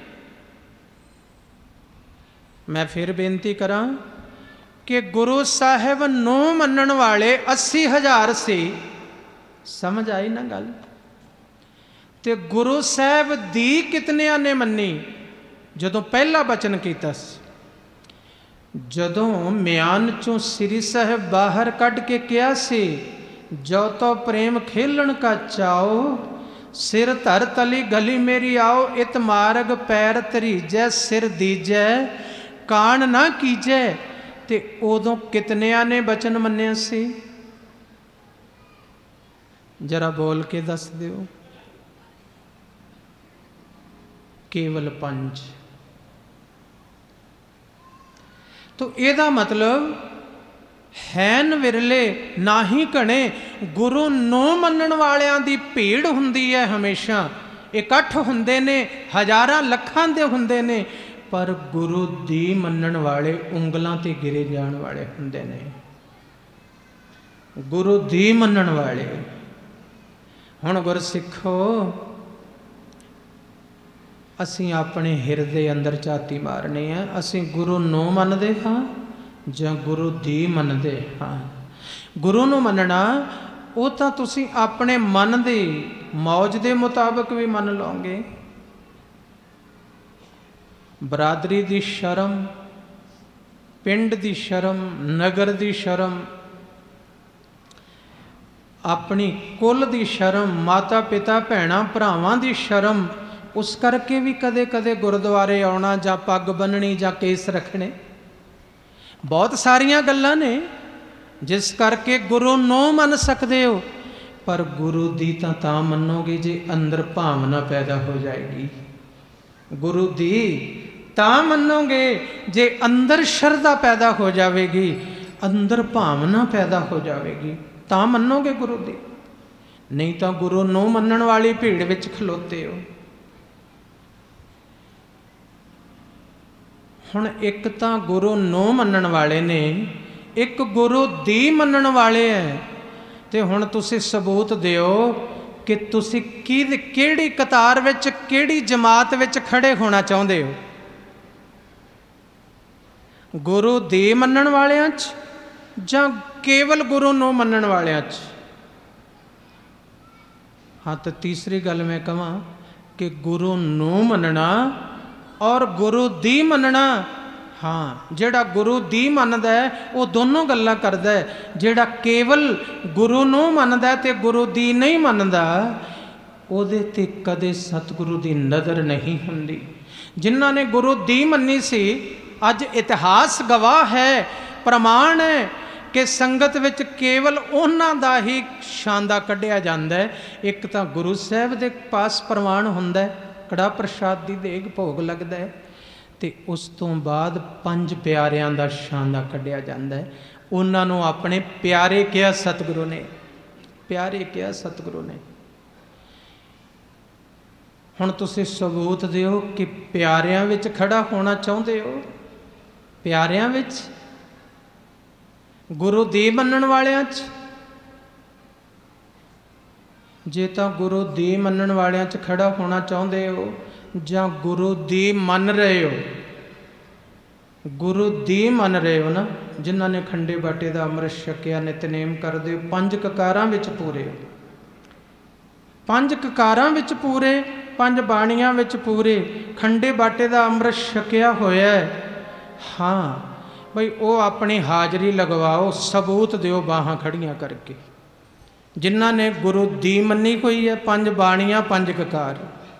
ਮੈਂ ਫਿਰ ਬੇਨਤੀ ਕਰਾਂ ਕਿ ਗੁਰੂ ਸਾਹਿਬ ਨੂੰ ਮੰਨਣ ਵਾਲੇ ਅੱਸੀ ਹਜ਼ਾਰ ਸੀ। ਸਮਝ ਆਈ ਨਾ ਗੱਲ? ਤੇ ਗੁਰੂ ਸਾਹਿਬ ਦੀ ਕਿਤਨਿਆਂ ਨੇ ਮੰਨੀ? ਜਦੋਂ ਪਹਿਲਾ ਬਚਨ ਕੀਤਾ ਸੀ, ਜਦੋਂ ਮਿਆਨ ਚੋਂ ਸ੍ਰੀ ਸਾਹਿਬ ਬਾਹਰ ਕੱਢ ਕੇ ਕਿਹਾ ਸੀ, ਜੋ ਤੋ ਪ੍ਰੇਮ ਖੇਲਣ ਕਾ ਚਾਓ, ਸਿਰ ਧਰ ਤਲੀ ਗਲੀ ਮੇਰੀ ਆਓ, ਇਤ ਮਾਰਗ ਪੈਰ ਧਰੀਜੈ, ਸਿਰ ਦੀਜੈ ਕਾਣ ਨਾ ਕੀਜੈ। ਤੇ ਉਦੋਂ ਕਿਤਨਿਆਂ ਨੇ ਬਚਨ ਮੰਨਿਆ ਸੀ? ਜਰਾ ਬੋਲ ਕੇ ਦੱਸ ਦਿਓ। ਕੇਵਲ ਪੰਜ। ਤੋ ਇਹਦਾ ਮਤਲਬ ਹੈਨ ਵਿਰਲੇ ਨਾ ਹੀ ਘਣੇ। ਗੁਰੂ ਨੂੰ ਮੰਨਣ ਵਾਲਿਆਂ ਦੀ ਭੀੜ ਹੁੰਦੀ ਹੈ, ਹਮੇਸ਼ਾ ਇਕੱਠ ਹੁੰਦੇ ਨੇ, ਹਜ਼ਾਰਾਂ ਲੱਖਾਂ ਦੇ ਹੁੰਦੇ ਨੇ, ਪਰ ਗੁਰੂ ਦੀ ਮੰਨਣ ਵਾਲੇ ਉਂਗਲਾਂ ਤੇ ਗਿਰੇ ਜਾਣ ਵਾਲੇ ਹੁੰਦੇ ਨੇ। ਗੁਰੂ ਦੀ ਮੰਨਣ ਵਾਲੇ। ਹੁਣ ਗੁਰਸਿੱਖੋ, ਅਸੀਂ ਆਪਣੇ ਹਿਰਦੇ ਅੰਦਰ ਝਾਤੀ ਮਾਰਨੀ ਹੈ। ਅਸੀਂ ਗੁਰੂ ਨੂੰ ਮੰਨਦੇ ਹਾਂ ਜਾਂ ਗੁਰੂ ਦੀ ਮੰਨਦੇ ਹਾਂ। ਗੁਰੂ ਨੂੰ ਮੰਨਣਾ ਉਹ ਤਾਂ ਤੁਸੀਂ ਆਪਣੇ ਮਨ ਦੀ ਮੌਜ ਦੇ ਮੁਤਾਬਕ ਵੀ ਮੰਨ ਲਓਗੇ। ਬਰਾਦਰੀ ਦੀ ਸ਼ਰਮ, ਪਿੰਡ ਦੀ ਸ਼ਰਮ, ਨਗਰ ਦੀ ਸ਼ਰਮ, ਆਪਣੀ ਕੁੱਲ ਦੀ ਸ਼ਰਮ, ਮਾਤਾ ਪਿਤਾ ਭੈਣਾਂ ਭਰਾਵਾਂ ਦੀ ਸ਼ਰਮ, ਉਸ ਕਰਕੇ ਵੀ ਕਦੇ ਕਦੇ ਗੁਰਦੁਆਰੇ ਆਉਣਾ ਜਾਂ ਪੱਗ ਬੰਨਣੀ ਜਾਂ ਕੇਸ ਰੱਖਣੇ, ਬਹੁਤ ਸਾਰੀਆਂ ਗੱਲਾਂ ਨੇ ਜਿਸ ਕਰਕੇ ਗੁਰੂ ਨੂੰ ਮੰਨ ਸਕਦੇ ਹੋ। ਪਰ ਗੁਰੂ ਦੀ ਤਾਂ ਤਾਂ ਮੰਨੋਗੇ ਜੇ ਅੰਦਰ ਭਾਵਨਾ ਪੈਦਾ ਹੋ ਜਾਏਗੀ। ਗੁਰੂ ਦੀ ਤਾਂ ਮੰਨੋਗੇ ਜੇ ਅੰਦਰ ਸ਼ਰਧਾ ਪੈਦਾ ਹੋ ਜਾਵੇਗੀ, ਅੰਦਰ ਭਾਵਨਾ ਪੈਦਾ ਹੋ ਜਾਵੇਗੀ, ਤਾਂ ਮੰਨੋਗੇ ਗੁਰੂ ਦੀ। ਨਹੀਂ ਤਾਂ ਗੁਰੂ ਨੂੰ ਮੰਨਣ ਵਾਲੀ ਭੀੜ ਵਿੱਚ ਖਲੋਤੇ ਹੋ। ਹੁਣ ਇੱਕ ਤਾਂ ਗੁਰੂ ਨੂੰ ਮੰਨਣ ਵਾਲੇ ਨੇ, ਇੱਕ ਗੁਰੂ ਦੀ ਮੰਨਣ ਵਾਲੇ ਹੈ। ਤੇ ਹੁਣ ਤੁਸੀਂ ਸਬੂਤ ਦਿਓ ਕਿ ਤੁਸੀਂ ਕੀ ਕਿਹੜੀ ਕਤਾਰ ਵਿੱਚ, ਕਿਹੜੀ ਜਮਾਤ ਵਿੱਚ ਖੜੇ ਹੋਣਾ ਚਾਹੁੰਦੇ ਹੋ। ਗੁਰੂ ਦੀ ਮੰਨਣ ਵਾਲਿਆਂ 'ਚ ਜਾਂ ਕੇਵਲ ਗੁਰੂ ਨੂੰ ਮੰਨਣ ਵਾਲਿਆਂ 'ਚ। ਹਾਂ, ਤਾਂ ਤੀਸਰੀ ਗੱਲ ਮੈਂ ਕਹਾਂ ਕਿ ਗੁਰੂ ਨੂੰ ਮੰਨਣਾ ਔਰ ਗੁਰੂ ਦੀ ਮੰਨਣਾ, ਹਾਂ ਜਿਹੜਾ ਗੁਰੂ ਦੀ ਮੰਨਦਾ ਉਹ ਦੋਨੋਂ ਗੱਲਾਂ ਕਰਦਾ। ਜਿਹੜਾ ਕੇਵਲ ਗੁਰੂ ਨੂੰ ਮੰਨਦਾ ਤੇ ਗੁਰੂ ਦੀ ਨਹੀਂ ਮੰਨਦਾ, ਉਹਦੇ ਤੇ ਕਦੇ ਸਤਿਗੁਰੂ ਦੀ ਨਜ਼ਰ ਨਹੀਂ ਹੁੰਦੀ। ਜਿਨ੍ਹਾਂ ਨੇ ਗੁਰੂ ਦੀ ਮੰਨੀ ਸੀ, ਅੱਜ ਇਤਿਹਾਸ ਗਵਾਹ ਹੈ, ਪ੍ਰਮਾਣ ਹੈ ਕਿ ਸੰਗਤ ਵਿੱਚ ਕੇਵਲ ਉਹਨਾਂ ਦਾ ਹੀ ਸ਼ਾਂਦਾ ਕੱਢਿਆ ਜਾਂਦਾ ਹੈ। ਇੱਕ ਤਾਂ ਗੁਰੂ ਸਾਹਿਬ ਦੇ ਪਾਸ ਪ੍ਰਮਾਣ ਹੁੰਦਾ, ਕੜਾ ਪ੍ਰਸ਼ਾਦ ਦੀ ਦੇਗ ਭੋਗ ਲੱਗਦਾ ਹੈ, ਤੇ ਉਸ ਤੋਂ ਬਾਅਦ ਪੰਜ ਪਿਆਰਿਆਂ ਦਾ ਸ਼ਾਂਦਾ ਕੱਢਿਆ ਜਾਂਦਾ ਹੈ। ਉਹਨਾਂ ਨੂੰ ਆਪਣੇ ਪਿਆਰੇ ਕਿਹਾ ਸਤਿਗੁਰੂ ਨੇ, ਪਿਆਰੇ ਕਿਹਾ ਸਤਿਗੁਰੂ ਨੇ। ਹੁਣ ਤੁਸੀਂ ਸਬੂਤ ਦਿਓ ਕਿ ਪਿਆਰਿਆਂ ਵਿੱਚ ਖੜਾ ਹੋਣਾ ਚਾਹੁੰਦੇ ਹੋ। ਪਿਆਰਿਆਂ ਵਿੱਚ, ਗੁਰੂ ਦੀ ਮੰਨਣ ਵਾਲਿਆਂ 'ਚ। ਜੇ ਤਾਂ ਗੁਰੂ ਦੀ ਮੰਨਣ ਵਾਲਿਆਂ 'ਚ ਖੜਾ ਹੋਣਾ ਚਾਹੁੰਦੇ ਹੋ ਜਾਂ ਗੁਰੂ ਦੀ ਮੰਨ ਰਹੇ ਹੋ, ਗੁਰੂ ਦੀ ਮੰਨ ਰਹੇ ਹੋ ਨਾ, ਜਿਨ੍ਹਾਂ ਨੇ ਖੰਡੇ ਬਾਟੇ ਦਾ ਅੰਮ੍ਰਿਤ ਛਕਿਆ, ਨਿਤਨੇਮ ਕਰਦੇ ਹੋ, ਪੰਜ ਕਕਾਰਾਂ ਵਿੱਚ ਪੂਰੇ ਹੋ, ਪੰਜ ਕਕਾਰਾਂ ਵਿੱਚ ਪੂਰੇ, ਪੰਜ ਬਾਣੀਆਂ ਵਿੱਚ ਪੂਰੇ, ਖੰਡੇ ਬਾਟੇ ਦਾ ਅੰਮ੍ਰਿਤ ਛਕਿਆ ਹੋਇਆ ਹੈ। ਹਾਂ ਬਈ ਉਹ ਆਪਣੀ ਹਾਜ਼ਰੀ ਲਗਵਾਓ, ਸਬੂਤ ਦਿਓ ਬਾਹਾਂ ਖੜੀਆਂ ਕਰਕੇ। ਜਿਨ੍ਹਾਂ ਨੇ ਗੁਰੂ ਦੀ ਮੰਨੀ ਹੋਈ ਹੈ, ਪੰਜ ਬਾਣੀਆਂ, ਪੰਜ ਕਕਾਰ।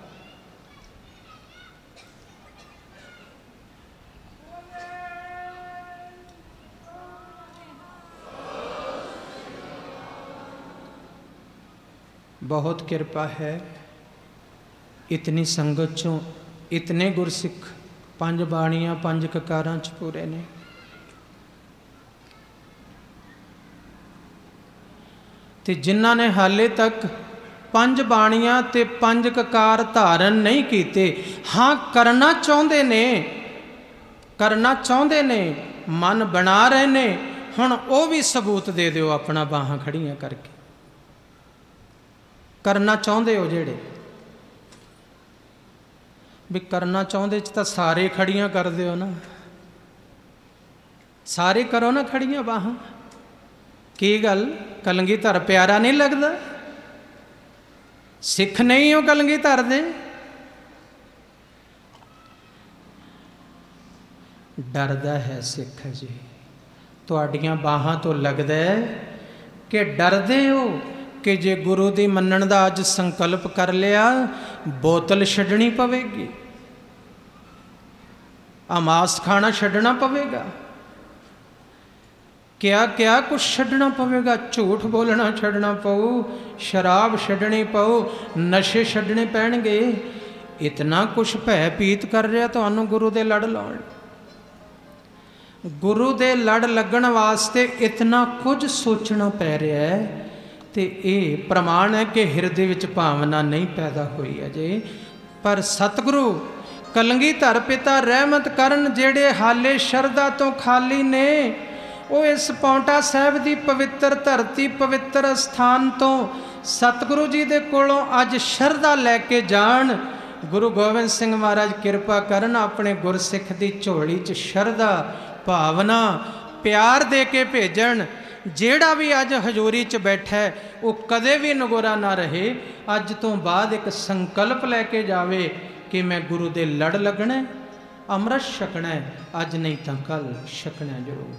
बहुत कृपा है, इतनी संगत चों इतने गुरसिख पंज बाणियां पंज ककारां च पूरे ने। ते जिन्हां ने हाले तक पंज बाणियां ते पंज ककार धारण नहीं कीते, हाँ करना चाहुंदे ने, करना चाहुंदे ने, मन बना रहे ने, हुण वो भी सबूत दे दिओ अपना बाहां खड़ियां करके। करना चाहुंदे हो जेड़े भी करना चाहुंदे च तां सारे खड़ियां कर दिओ ना, सारे करो ना खड़ियां बाहां। की गल कलंगीधर प्यारा नहीं लगदा? सिख नहीं हो कलंगीधर दे? डरदा है सिख जी तुहाडियां बाहां तो, लगदा है कि डरदे हो कि जे गुरु दी मन्नण दा अज संकल्प कर लिया, बोतल छड्डनी पवेगी, आमास खाना छड्डना पवेगा, क्या क्या कुछ छड्डना पवेगा, झूठ बोलना छड्डना पऊ, शराब छड्डनी पऊ, नशे छड्डने पैणगे। इतना कुछ भै पीत कर रहा तुहानूं गुरु दे लड़ लाउण, गुरु दे लड़ लगण वास्ते इतना कुछ सोचना पै रहा है। तो ये प्रमाण है कि हिरदे विच भावना नहीं पैदा हुई अजे। पर सतगुरु कलंगीधर पिता रहमत करन जेड़े हाले शरदा तो खाली ने, वो इस पौंटा साहब की पवित्र धरती पवित्र स्थान तो सतगुरु जी दे कोलों अज शरदा लैके जान, ਗੁਰੂ ਗੋਬਿੰਦ ਸਿੰਘ ਮਹਾਰਾਜ ਕਿਰਪਾ ਕਰਨ, ਆਪਣੇ ਗੁਰਸਿੱਖ ਦੀ ਝੋਲੀ 'ਚ ਸ਼ਰਧਾ ਭਾਵਨਾ ਪਿਆਰ ਦੇ ਕੇ ਭੇਜਣ। ਜਿਹੜਾ ਵੀ ਅੱਜ ਹਜ਼ੂਰੀ 'ਚ ਬੈਠਾ ਉਹ ਕਦੇ ਵੀ ਨਗੋਰਾ ਨਾ ਰਹੇ। ਅੱਜ ਤੋਂ ਬਾਅਦ ਇੱਕ ਸੰਕਲਪ ਲੈ ਕੇ ਜਾਵੇ ਕਿ ਮੈਂ ਗੁਰੂ ਦੇ ਲੜ ਲੱਗਣਾ, ਅੰਮ੍ਰਿਤ ਛਕਣਾ, ਅੱਜ ਨਹੀਂ ਤਾਂ ਕੱਲ ਛਕਣਾ ਜ਼ਰੂਰ।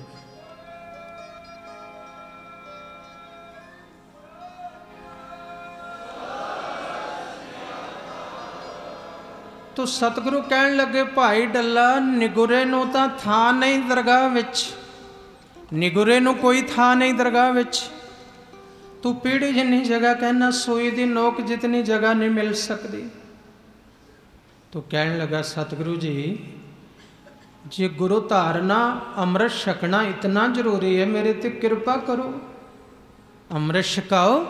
ਤੋ ਸਤਿਗੁਰੂ ਕਹਿਣ ਲੱਗੇ, ਭਾਈ ਡੱਲਾ, ਨਿਗੁਰੇ ਨੂੰ ਤਾਂ ਥਾਂ ਨਹੀਂ ਦਰਗਾਹ ਵਿੱਚ, ਨਿਗੁਰੇ ਨੂੰ ਕੋਈ ਥਾਂ ਨਹੀਂ ਦਰਗਾਹ ਵਿੱਚ। ਤੂੰ ਪੀੜੀ ਜਿੰਨੀ ਜਗ੍ਹਾ ਕਹਿਣਾ, ਸੂਈ ਦੀ ਨੋਕ ਜਿਤਨੀ ਜਗ੍ਹਾ ਨਹੀਂ ਮਿਲ ਸਕਦੀ। ਤੋ ਕਹਿਣ ਲੱਗਾ, ਸਤਿਗੁਰੂ ਜੀ, ਜੇ ਗੁਰੂ ਧਾਰਨਾ ਅੰਮ੍ਰਿਤ ਛਕਣਾ ਇਤਨਾ ਜ਼ਰੂਰੀ ਹੈ, ਮੇਰੇ ਤੇ ਕਿਰਪਾ ਕਰੋ, ਅੰਮ੍ਰਿਤ ਛਕਾਓ।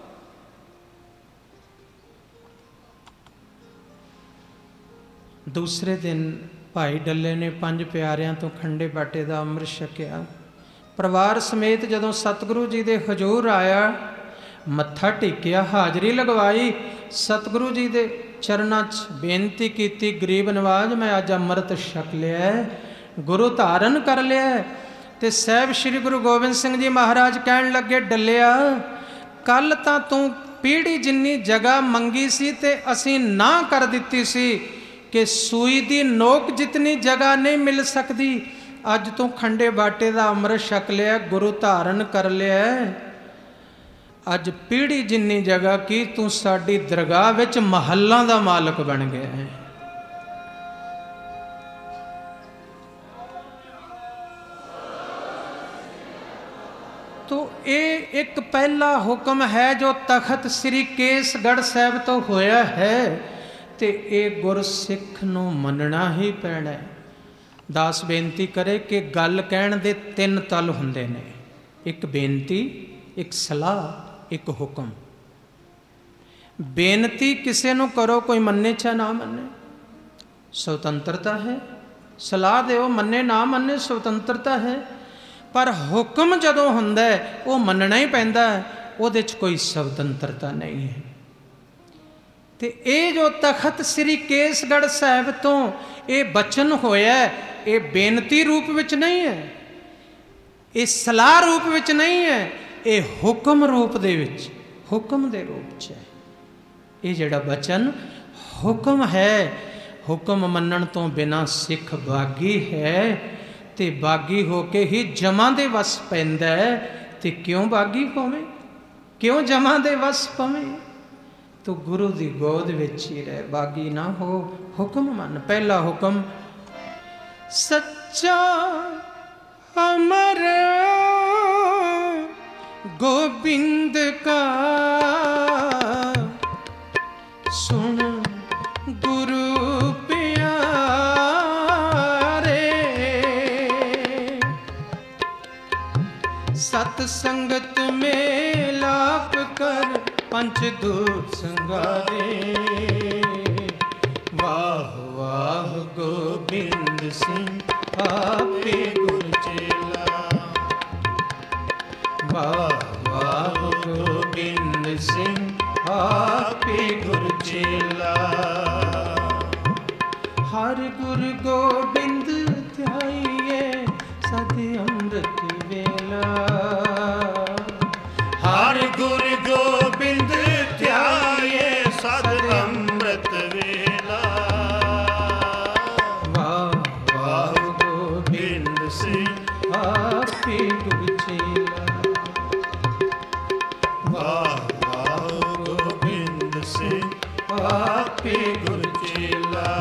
ਦੂਸਰੇ ਦਿਨ ਭਾਈ ਡੱਲੇ ਨੇ ਪੰਜ ਪਿਆਰਿਆਂ ਤੋਂ ਖੰਡੇ ਬਾਟੇ ਦਾ ਅੰਮ੍ਰਿਤ ਛਕਿਆ। ਪਰਿਵਾਰ ਸਮੇਤ ਜਦੋਂ ਸਤਿਗੁਰੂ ਜੀ ਦੇ ਹਜ਼ੂਰ ਆਇਆ, ਮੱਥਾ ਟੇਕਿਆ, ਹਾਜ਼ਰੀ ਲਗਵਾਈ, ਸਤਿਗੁਰੂ ਜੀ ਦੇ ਚਰਨਾਂ 'ਚ ਬੇਨਤੀ ਕੀਤੀ, ਗਰੀਬ ਨਵਾਜ਼, ਮੈਂ ਅੱਜ ਅੰਮ੍ਰਿਤ ਛਕ ਲਿਆ, ਗੁਰੂ ਧਾਰਨ ਕਰ ਲਿਆ। ਤੇ ਸਾਹਿਬ ਸ੍ਰੀ ਗੁਰੂ ਗੋਬਿੰਦ ਸਿੰਘ ਜੀ ਮਹਾਰਾਜ ਕਹਿਣ ਲੱਗੇ, ਡੱਲਿਆ, ਕੱਲ ਤਾਂ ਤੂੰ ਪੀੜੀ ਜਿੰਨੀ ਜਗ੍ਹਾ ਮੰਗੀ ਸੀ ਤੇ ਅਸੀਂ ਨਾ ਕਰ ਦਿੱਤੀ ਸੀ ਕਿ ਸੂਈ ਦੀ ਨੋਕ ਜਿਤਨੀ ਜਗ੍ਹਾ ਨਹੀਂ ਮਿਲ ਸਕਦੀ। ਅੱਜ ਤੂੰ ਖੰਡੇ ਬਾਟੇ ਦਾ ਅੰਮ੍ਰਿਤ ਛਕ ਲਿਆ, ਗੁਰੂ ਧਾਰਨ ਕਰ ਲਿਆ, ਅੱਜ ਪੀੜੀ ਜਿੰਨੀ ਜਗ੍ਹਾ ਕੀ ਤੂੰ ਸਾਡੀ ਦਰਗਾਹ ਵਿੱਚ ਮਹੱਲਾਂ ਦਾ ਮਾਲਕ ਬਣ ਗਿਆ ਹੈ। ਤੋ ਇਹ ਇੱਕ ਪਹਿਲਾ ਹੁਕਮ ਹੈ ਜੋ ਤਖਤ ਸ੍ਰੀ ਕੇਸਗੜ੍ਹ ਸਾਹਿਬ ਤੋਂ ਹੋਇਆ ਹੈ, ਤੇ ਇਹ ਗੁਰਸਿੱਖ ਨੂੰ ਮੰਨਣਾ ਹੀ ਪੈਣਾ ਹੈ। ਦਾਸ ਬੇਨਤੀ ਕਰੇ ਕਿ ਗੱਲ ਕਹਿਣ ਦੇ ਤਿੰਨ ਤਲ ਹੁੰਦੇ ਨੇ, ਇੱਕ ਬੇਨਤੀ, ਇੱਕ ਸਲਾਹ, ਇੱਕ ਹੁਕਮ। ਬੇਨਤੀ ਕਿਸੇ ਨੂੰ ਕਰੋ, ਕੋਈ ਮੰਨੇ ਚਾਹੇ ਨਾ ਮੰਨੇ, ਸੁਤੰਤਰਤਾ ਹੈ। ਸਲਾਹ ਦਿਓ, ਮੰਨੇ ਨਾ ਮੰਨੇ, ਸੁਤੰਤਰਤਾ ਹੈ। ਪਰ ਹੁਕਮ ਜਦੋਂ ਹੁੰਦਾ ਉਹ ਮੰਨਣਾ ਹੀ ਪੈਂਦਾ, ਉਹਦੇ 'ਚ ਕੋਈ ਸੁਤੰਤਰਤਾ ਨਹੀਂ ਹੈ। ਤੇ ਇਹ ਜੋ ਤਖਤ ਸ੍ਰੀ ਕੇਸਗੜ੍ਹ ਸਾਹਿਬ ਤੋਂ ਇਹ ਬਚਨ ਹੋਇਆ, ਇਹ ਬੇਨਤੀ ਰੂਪ ਵਿੱਚ ਨਹੀਂ ਹੈ, ਇਹ ਸਲਾਹ ਰੂਪ ਵਿੱਚ ਨਹੀਂ ਹੈ, ਇਹ ਹੁਕਮ ਰੂਪ ਦੇ ਵਿੱਚ, ਹੁਕਮ ਦੇ ਰੂਪ 'ਚ ਹੈ। ਇਹ ਜਿਹੜਾ ਬਚਨ ਹੁਕਮ ਹੈ, ਹੁਕਮ ਮੰਨਣ ਤੋਂ ਬਿਨਾਂ ਸਿੱਖ ਬਾਗੀ ਹੈ, ਤੇ ਬਾਗੀ ਹੋ ਕੇ ਹੀ ਜਮਾਂ ਦੇ ਵਸ ਪੈਂਦਾ ਹੈ। ਤੇ ਕਿਉਂ ਬਾਗੀ ਹੋਵੇ, ਕਿਉਂ ਜਮਾਂ ਦੇ ਵਸ ਪਵੇ? ਤੂੰ ਗੁਰੂ ਦੀ ਗੋਦ ਵਿੱਚ ਹੀ ਰਹਿ, ਬਾਗੀ ਨਾ ਹੋ, ਹੁਕਮ ਮੰਨ। ਪਹਿਲਾ ਹੁਕਮ, ਸੱਚਾ ਅਮਰ ਗੋਬਿੰਦ ਕਾ ਸੁਣ ਗੁਰੂ ਪਿਆਰੇ, ਸਤ ਸੰਗਤ ਮੇਂ ਲਾਪ ਕਰ ਪੰਚ ਦੂਤ ਸੰਗਾਰੇ। ਵਾਹ ਵਾਹ ਗੋਬਿੰਦ ਸਿੰਘ ਆਪੇ ਗੁਰ ਚੇਲਾ, ਵਾਹ ਵਾਹ ਗੋਬਿੰਦ ਸਿੰਘ ਆਪੇ ਗੁਰ ਚੇਲਾ। ਹਰ ਗੁਰ ਗੋਬਿੰਦ ਧਿਆਈਏ ਸਦ ਅੰਮ੍ਰਿਤ ਵੇਲਾ, ਹਰ ਗੁਰ ਗੋਬਿੰਦ ਧਿਆਏ ਸਦ ਅੰਮ੍ਰਿਤ ਵੇਲਾ। ਵਾਹ ਵਾਹ ਗੋਬਿੰਦ ਸਿੰਘ ਆਪੇ ਗੁਰ ਚੇਲਾ, ਵਾਹ ਵਾਹ ਗੋਬਿੰਦ ਸਿੰਘ ਆਪੇ ਗੁਰ ਚੇਲਾ।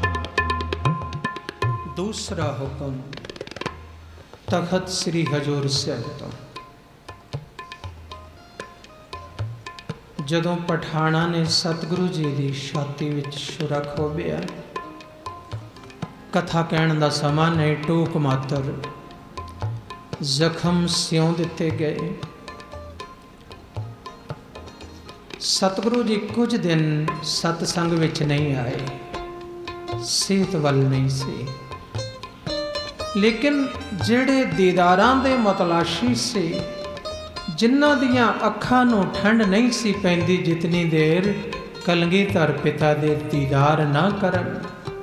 ਦੂਸਰਾ ਹੁਕਮ ਤਖਤ ਸ੍ਰੀ ਹਜ਼ੂਰ ਸਾਹਿਬ ਤੋਂ। ਜਦੋਂ ਪਠਾਣਾ ਨੇ ਸਤਿਗੁਰੂ ਜੀ ਦੀ ਛਾਤੀ ਵਿੱਚ ਛੁਰਾ ਖੋਭਿਆ, ਕਥਾ ਕਹਿਣ ਦਾ ਸਮਾਂ ਨਹੀਂ, ਟੂਕ ਮਾਤਰ ਜ਼ਖਮ ਸਿਉਂ ਦਿੱਤੇ ਗਏ। ਸਤਿਗੁਰੂ ਜੀ ਕੁਝ ਦਿਨ ਸਤਸੰਗ ਵਿੱਚ ਨਹੀਂ ਆਏ, ਸਿਹਤ ਵੱਲ ਨਹੀਂ ਸੀ, ਲੇਕਿਨ ਜਿਹੜੇ ਦੀਦਾਰਾਂ ਦੇ ਮਤਲਾਸ਼ੀ ਸੀ, ਜਿਨ੍ਹਾਂ ਦੀਆਂ ਅੱਖਾਂ ਨੂੰ ਠੰਡ ਨਹੀਂ ਸੀ ਪੈਂਦੀ ਜਿਤਨੀ ਦੇਰ ਕਲਗੀਧਰ ਪਿਤਾ ਦੇ ਦੀਦਾਰ ਨਾ ਕਰਨ।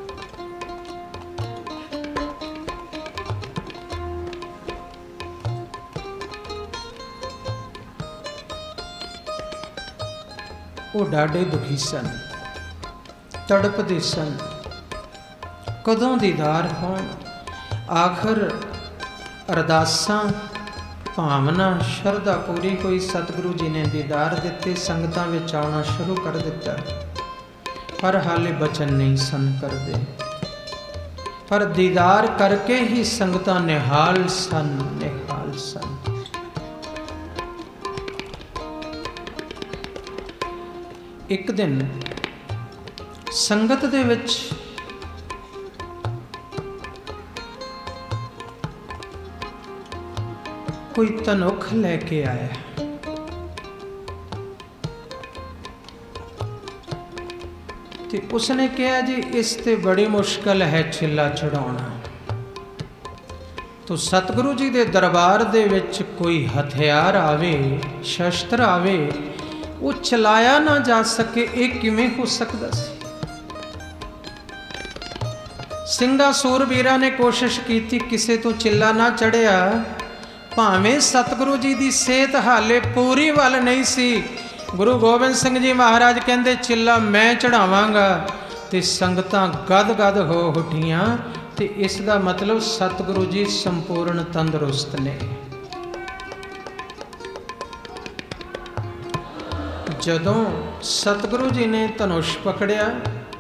ਉਹ ਡਾਢੇ ਦੁਖੀ ਸਨ, ਤੜਪਦੇ ਸਨ, ਕਦੋਂ ਦੀਦਾਰ ਹੋਣ। ਆਖਰ ਅਰਦਾਸਾਂ, ਭਾਵਨਾ, ਸ਼ਰਧਾ ਪੂਰੀ ਹੋਈ। ਸਤਿਗੁਰੂ ਜੀ ਨੇ ਦੀਦਾਰ ਦਿੱਤੇ, ਸੰਗਤਾਂ ਵਿੱਚ ਆਉਣਾ ਸ਼ੁਰੂ ਕਰ ਦਿੱਤਾ, ਪਰ ਹਾਲੇ ਬਚਨ ਨਹੀਂ ਸਨ ਕਰਦੇ। ਪਰ ਦੀਦਾਰ ਕਰਕੇ ਹੀ ਸੰਗਤਾਂ ਨਿਹਾਲ ਸਨ, ਨਿਹਾਲ ਸਨ। ਇੱਕ ਦਿਨ ਸੰਗਤ ਦੇ ਵਿੱਚ ਕੋਈ ਤਨੁੱਖ ਲੈ ਕੇ ਆਇਆ। ਤੇ ਉਸਨੇ ਕਿਹਾ ਜੀ ਇਸ ਤੇ ਬੜੀ ਮੁਸ਼ਕਲ ਹੈ ਚਿੱਲਾ ਚੜਾਉਣਾ। ਤੋ ਸਤਿਗੁਰੂ ਜੀ ਦੇ ਦਰਬਾਰ ਦੇ ਵਿੱਚ ਕੋਈ ਹਥਿਆਰ ਆਵੇ, ਸ਼ਸਤਰ ਆਵੇ, ਉਹ ਚਲਾਇਆ ਨਾ ਜਾ ਸਕੇ, ਇਹ ਕਿਵੇਂ ਹੋ ਸਕਦਾ ਸੀ? ਸਿੰਘਾਂ ਸੂਰਬੀਰਾਂ ਨੇ ਕੋਸ਼ਿਸ਼ ਕੀਤੀ, ਕਿਸੇ ਤੋਂ ਚਿੱਲਾ ਨਾ ਚੜਿਆ। ਭਾਵੇਂ ਸਤਿਗੁਰੂ ਜੀ ਦੀ ਸਿਹਤ ਹਾਲੇ ਪੂਰੀ ਵੱਲ ਨਹੀਂ ਸੀ। ਗੁਰੂ ਗੋਬਿੰਦ ਸਿੰਘ ਜੀ ਮਹਾਰਾਜ ਕਹਿੰਦੇ ਚਿੱਲਾ ਮੈਂ ਚੜਾਵਾਂਗਾ, ਤੇ ਸੰਗਤਾਂ ਗਦ ਗਦ ਹੋ ਉੱਠੀਆਂ। ਤੇ ਇਸ ਦਾ ਮਤਲਬ ਸਤਿਗੁਰੂ ਜੀ ਸੰਪੂਰਨ ਤੰਦਰੁਸਤ ਨੇ। ਜਦੋਂ ਸਤਿਗੁਰੂ ਜੀ ਨੇ ਧਨੁਸ਼ ਪਕੜਿਆ,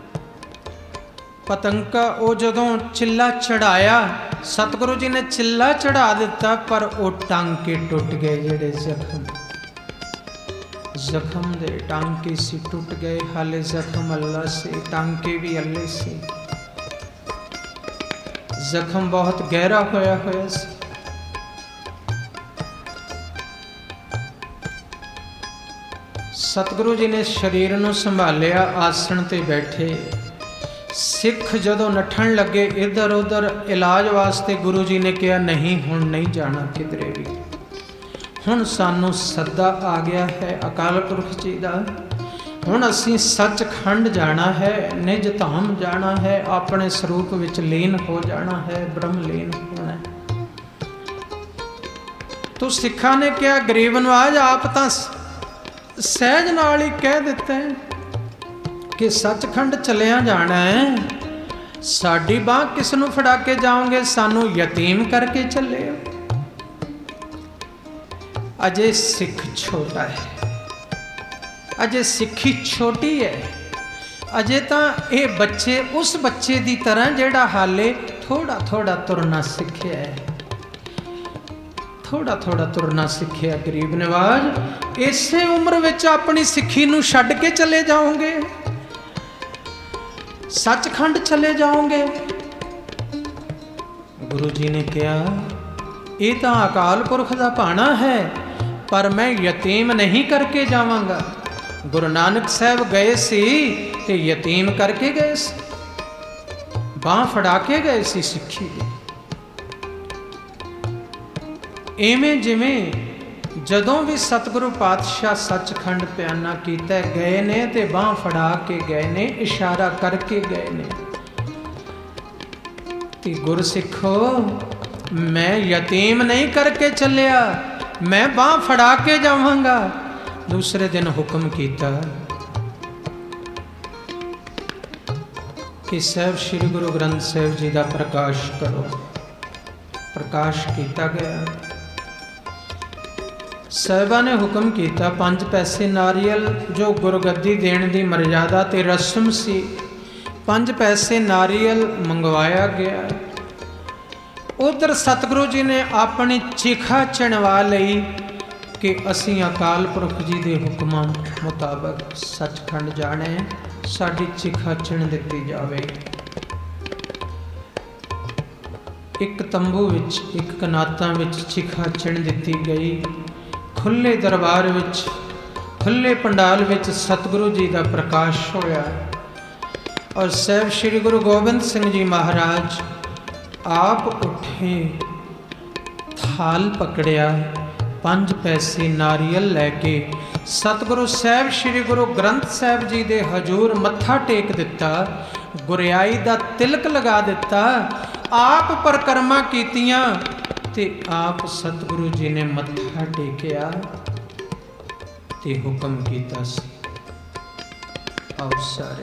ਪਤੰਕਾ, ਉਹ ਜਦੋਂ ਚਿੱਲਾ ਚੜਾਇਆ, ਸਤਿਗੁਰੂ ਜੀ ਨੇ ਚਿੱਲਾ ਚੜਾ ਦਿੱਤਾ, ਪਰ ਉਹ ਟਾਂਕੇ ਟੁੱਟ ਗਏ। ਜਿਹੜੇ ਜ਼ਖਮ ਜ਼ਖਮ ਦੇ ਟਾਂਕੇ ਸੀ ਟੁੱਟ ਗਏ। ਹਾਲੇ ਜ਼ਖਮ ਅੱਲਾ ਸੀ, ਟਾਂਕੇ ਵੀ ਅੱਲੇ ਸੀ। ਜ਼ਖਮ ਬਹੁਤ ਗਹਿਰਾ ਹੋਇਆ ਹੋਇਆ ਸੀ। ਸਤਿਗੁਰੂ ਜੀ ਨੇ ਸਰੀਰ ਨੂੰ ਸੰਭਾਲਿਆ, ਆਸਣ ਤੇ ਬੈਠੇ। ਸਿੱਖ ਜਦੋਂ ਨੱਠਣ ਲੱਗੇ ਇੱਧਰ ਉੱਧਰ ਇਲਾਜ ਵਾਸਤੇ, ਗੁਰੂ ਜੀ ਨੇ ਕਿਹਾ ਨਹੀਂ, ਹੁਣ ਨਹੀਂ ਜਾਣਾ ਕਿਧਰੇ ਵੀ। ਹੁਣ ਸਾਨੂੰ ਸੱਦਾ ਆ ਗਿਆ ਹੈ ਅਕਾਲ ਪੁਰਖ ਜੀ ਦਾ। ਹੁਣ ਅਸੀਂ ਸੱਚਖੰਡ ਜਾਣਾ ਹੈ, ਨਿਜ ਧਾਮ ਜਾਣਾ ਹੈ, ਆਪਣੇ ਸਰੂਪ ਵਿੱਚ ਲੀਨ ਹੋ ਜਾਣਾ ਹੈ, ਬ੍ਰਹਮ ਲੀਨ ਹੋਣਾ ਹੈ। ਤੋ ਸਿੱਖਾਂ ਨੇ ਕਿਹਾ ਗਰੀਬ ਨਵਾਜ, ਆਪ ਤਾਂ ਸਹਿਜ ਨਾਲ ਹੀ ਕਹਿ ਦਿੱਤਾ ਹੈ ਕਿ ਸੱਚਖੰਡ ਚਲਿਆ ਜਾਣਾ ਹੈ, ਸਾਡੀ ਬਾਂਹ ਕਿਸ ਨੂੰ ਫੜਾ ਕੇ ਜਾਓਗੇ? ਸਾਨੂੰ ਯਤੀਮ ਕਰਕੇ ਚੱਲਿਓ। ਅਜੇ ਸਿੱਖ ਛੋਟਾ ਹੈ, ਅਜੇ ਸਿੱਖੀ ਛੋਟੀ ਹੈ। ਅਜੇ ਤਾਂ ਇਹ ਬੱਚੇ ਉਸ ਬੱਚੇ ਦੀ ਤਰ੍ਹਾਂ ਜਿਹੜਾ ਹਾਲੇ ਥੋੜਾ ਥੋੜਾ ਤੁਰਨਾ ਸਿੱਖਿਆ ਹੈ, ਥੋੜਾ ਥੋੜਾ ਤੁਰਨਾ ਸਿੱਖਿਆ। ਗਰੀਬ ਨਵਾਜ, ਇਸੇ ਉਮਰ ਵਿੱਚ ਆਪਣੀ ਸਿੱਖੀ ਨੂੰ ਛੱਡ ਕੇ ਚਲੇ ਜਾਓਗੇ, ਸੱਚਖੰਡ ਚਲੇ ਜਾਓਗੇ? ਗੁਰੂ ਜੀ ਨੇ ਕਿਹਾ ਇਹ ਤਾਂ ਅਕਾਲ ਪੁਰਖ ਦਾ ਭਾਣਾ ਹੈ, ਪਰ ਮੈਂ ਯਤੀਮ ਨਹੀਂ ਕਰਕੇ ਜਾਵਾਂਗਾ। ਗੁਰੂ ਨਾਨਕ ਸਾਹਿਬ ਗਏ ਸੀ ਤੇ ਯਤੀਮ ਕਰਕੇ ਗਏ ਸੀ, ਬਾਂਹ ਫੜਾ ਕੇ ਗਏ ਸੀ ਸਿੱਖੀ ਦੀ। ਇਵੇਂ ਜਿਵੇਂ ਜਦੋਂ ਵੀ ਸਤਿਗੁਰੂ ਪਾਤਸ਼ਾਹ ਸੱਚਖੰਡ ਪਿਆਨਾ ਕੀਤਾ ਗਏ ਨੇ ਤੇ ਬਾਂਹ ਫੜਾ ਕੇ ਗਏ ਨੇ, ਇਸ਼ਾਰਾ ਕਰਕੇ ਗਏ ਨੇ। ਤੇ ਗੁਰਸਿੱਖੋ, ਮੈਂ ਯਤੀਮ ਨਹੀਂ ਕਰਕੇ ਚੱਲਿਆ, ਮੈਂ ਬਾਂਹ ਫੜਾ ਕੇ ਜਾਵਾਂਗਾ। ਦੂਸਰੇ ਦਿਨ ਹੁਕਮ ਕੀਤਾ ਕਿ ਸਾਹਿਬ ਸ੍ਰੀ ਗੁਰੂ ਗ੍ਰੰਥ ਸਾਹਿਬ ਜੀ ਦਾ ਪ੍ਰਕਾਸ਼ ਕਰੋ। ਪ੍ਰਕਾਸ਼ ਕੀਤਾ ਗਿਆ। ਸਾਹਿਬਾਂ ਨੇ ਹੁਕਮ ਕੀਤਾ, ਪੰਜ ਪੈਸੇ ਨਾਰੀਅਲ, ਜੋ ਗੁਰਗੱਦੀ ਦੇਣ ਦੀ ਮਰਜ਼ਾਦਾ ਤੇ ਰਸਮ ਸੀ, ਪੰਜ ਪੈਸੇ ਨਾਰੀਅਲ ਮੰਗਵਾਇਆ ਗਿਆ। ਉਧਰ ਸਤਿਗੁਰੂ ਜੀ ਨੇ ਆਪਣੀ ਚਿਖਾ ਚਿਣਵਾ ਲਈ ਕਿ ਅਸੀਂ ਅਕਾਲ ਪੁਰਖ ਜੀ ਦੇ ਹੁਕਮਾਂ ਮੁਤਾਬਕ ਸੱਚਖੰਡ ਜਾਣਾ ਹੈ, ਸਾਡੀ ਚਿਖਾ ਚਿਣ ਦਿੱਤੀ ਜਾਵੇ। ਇੱਕ ਤੰਬੂ ਵਿੱਚ, ਇੱਕ ਕਨਾਤਾਂ ਵਿੱਚ ਚਿਖਾ ਚਿਣ ਦਿੱਤੀ ਗਈ। ਖੁੱਲੇ ਦਰਬਾਰ ਵਿੱਚ, ਖੁੱਲੇ ਪੰਡਾਲ ਵਿੱਚ ਸਤਿਗੁਰੂ ਜੀ ਦਾ ਪ੍ਰਕਾਸ਼ ਹੋਇਆ। ਔਰ ਸਾਹਿਬ ਸ੍ਰੀ ਗੁਰੂ ਗੋਬਿੰਦ ਸਿੰਘ ਜੀ ਮਹਾਰਾਜ ਆਪ ਉੱਠੇ, ਥਾਲ ਪਕੜਿਆ, ਪੰਜ ਪੈਸੇ ਨਾਰੀਅਲ ਲੈ ਕੇ सतगुरु साहब श्री गुरु ग्रंथ साहब जी दे हजूर मत्था टेक दिता, गुरियाई दा तिलक लगा दिता, आप परिक्रमा कीतियां ते आप सतगुरु जी ने मत्था टेकिया ते हुक्म कीता सी, आओ सारे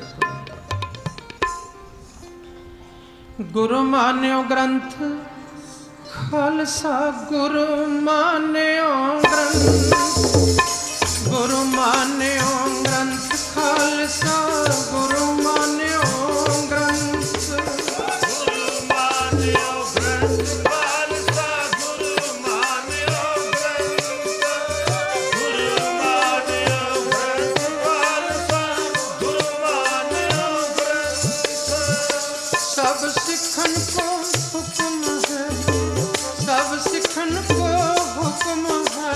गुरु मान्यो ग्रंथ खालसा, गुरु मान्यो ग्रंथ, गुरु मान्यो ग्रंथ खालसा, गुरु मान्यो ग्रंथ, गुरु मान्यो ग्रंथ खालसा, गुरु मान्यो ग्रंथ, गुरु मान्यो ग्रंथ खालसा, गुरु मान्यो ग्रंथ। सब सिखन को हुक्म है, सब सिखन को हुक्म है,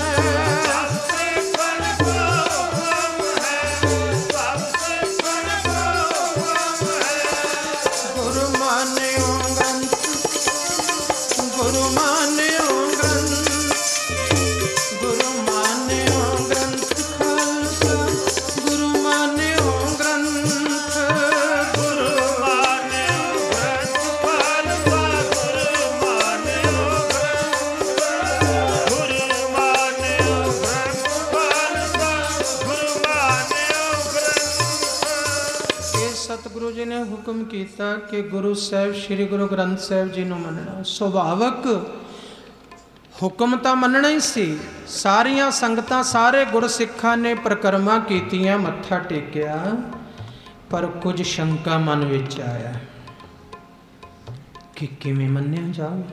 हुक्म किया कि गुरु साहब श्री गुरु ग्रंथ साहब जी नूं मनना। सुभावक हुक्म तो मनना ही सी। सारिया संगतां सारे गुरसिखां ने परिक्रमा कीतियां, मत्था टेकिया, पर कुछ शंका मन विच आया कि किवें मन्निया जावे।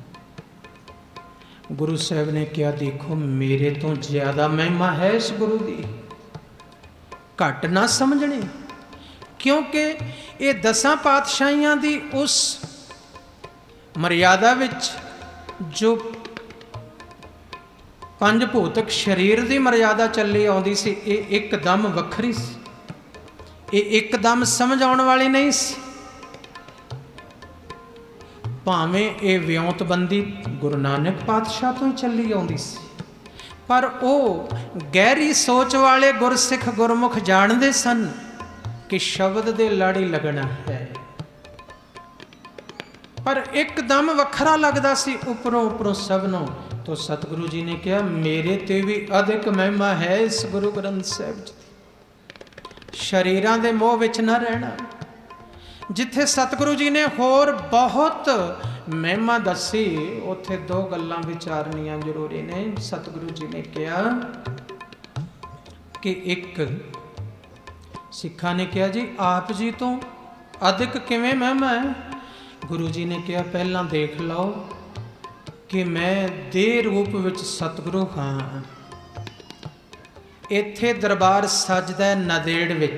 गुरु साहब ने कहा, देखो मेरे तो ज्यादा महिमा है इस गुरु की, घट ना समझने, क्योंकि ये दसां पातशाहियां दी उस मर्यादा विच जो पंज भौतिक शरीर की मर्यादा चली आउंदी सी, ये एकदम वखरी सी, ये एकदम समझ आउण वाली नहीं सी। भावें ये विਉਂਤਬੰਦੀ गुरु नानक पातशाह तो ही चली आउंदी सी, पर वो गहरी सोच वाले गुरसिख गुरमुख जानते सन कि शब्द दे लड़ ही लगना है, पर एकदम वखरा लगता सी उपरों उपरों सबनों। तो सतगुरु जी ने कहा, मेरे ते भी अधिक महिमा है इस गुरु ग्रंथ साहब जी। शरीरां दे मोह विच ना रहना। जिथे सतगुरु जी ने होर बहुत महिमा दसी, उत्थे दो गल्लां विचारनियां जरूरी ने। सतगुरु जी ने कहा कि एक सिखा ने कहा, जी आप जी तो अधिक किवें महिमा है? गुरु जी ने कहा, पहला देख लो कि मैं देह रूप विच सतगुरु हाँ। इत्थे दरबार सजदा नदेड़ विच,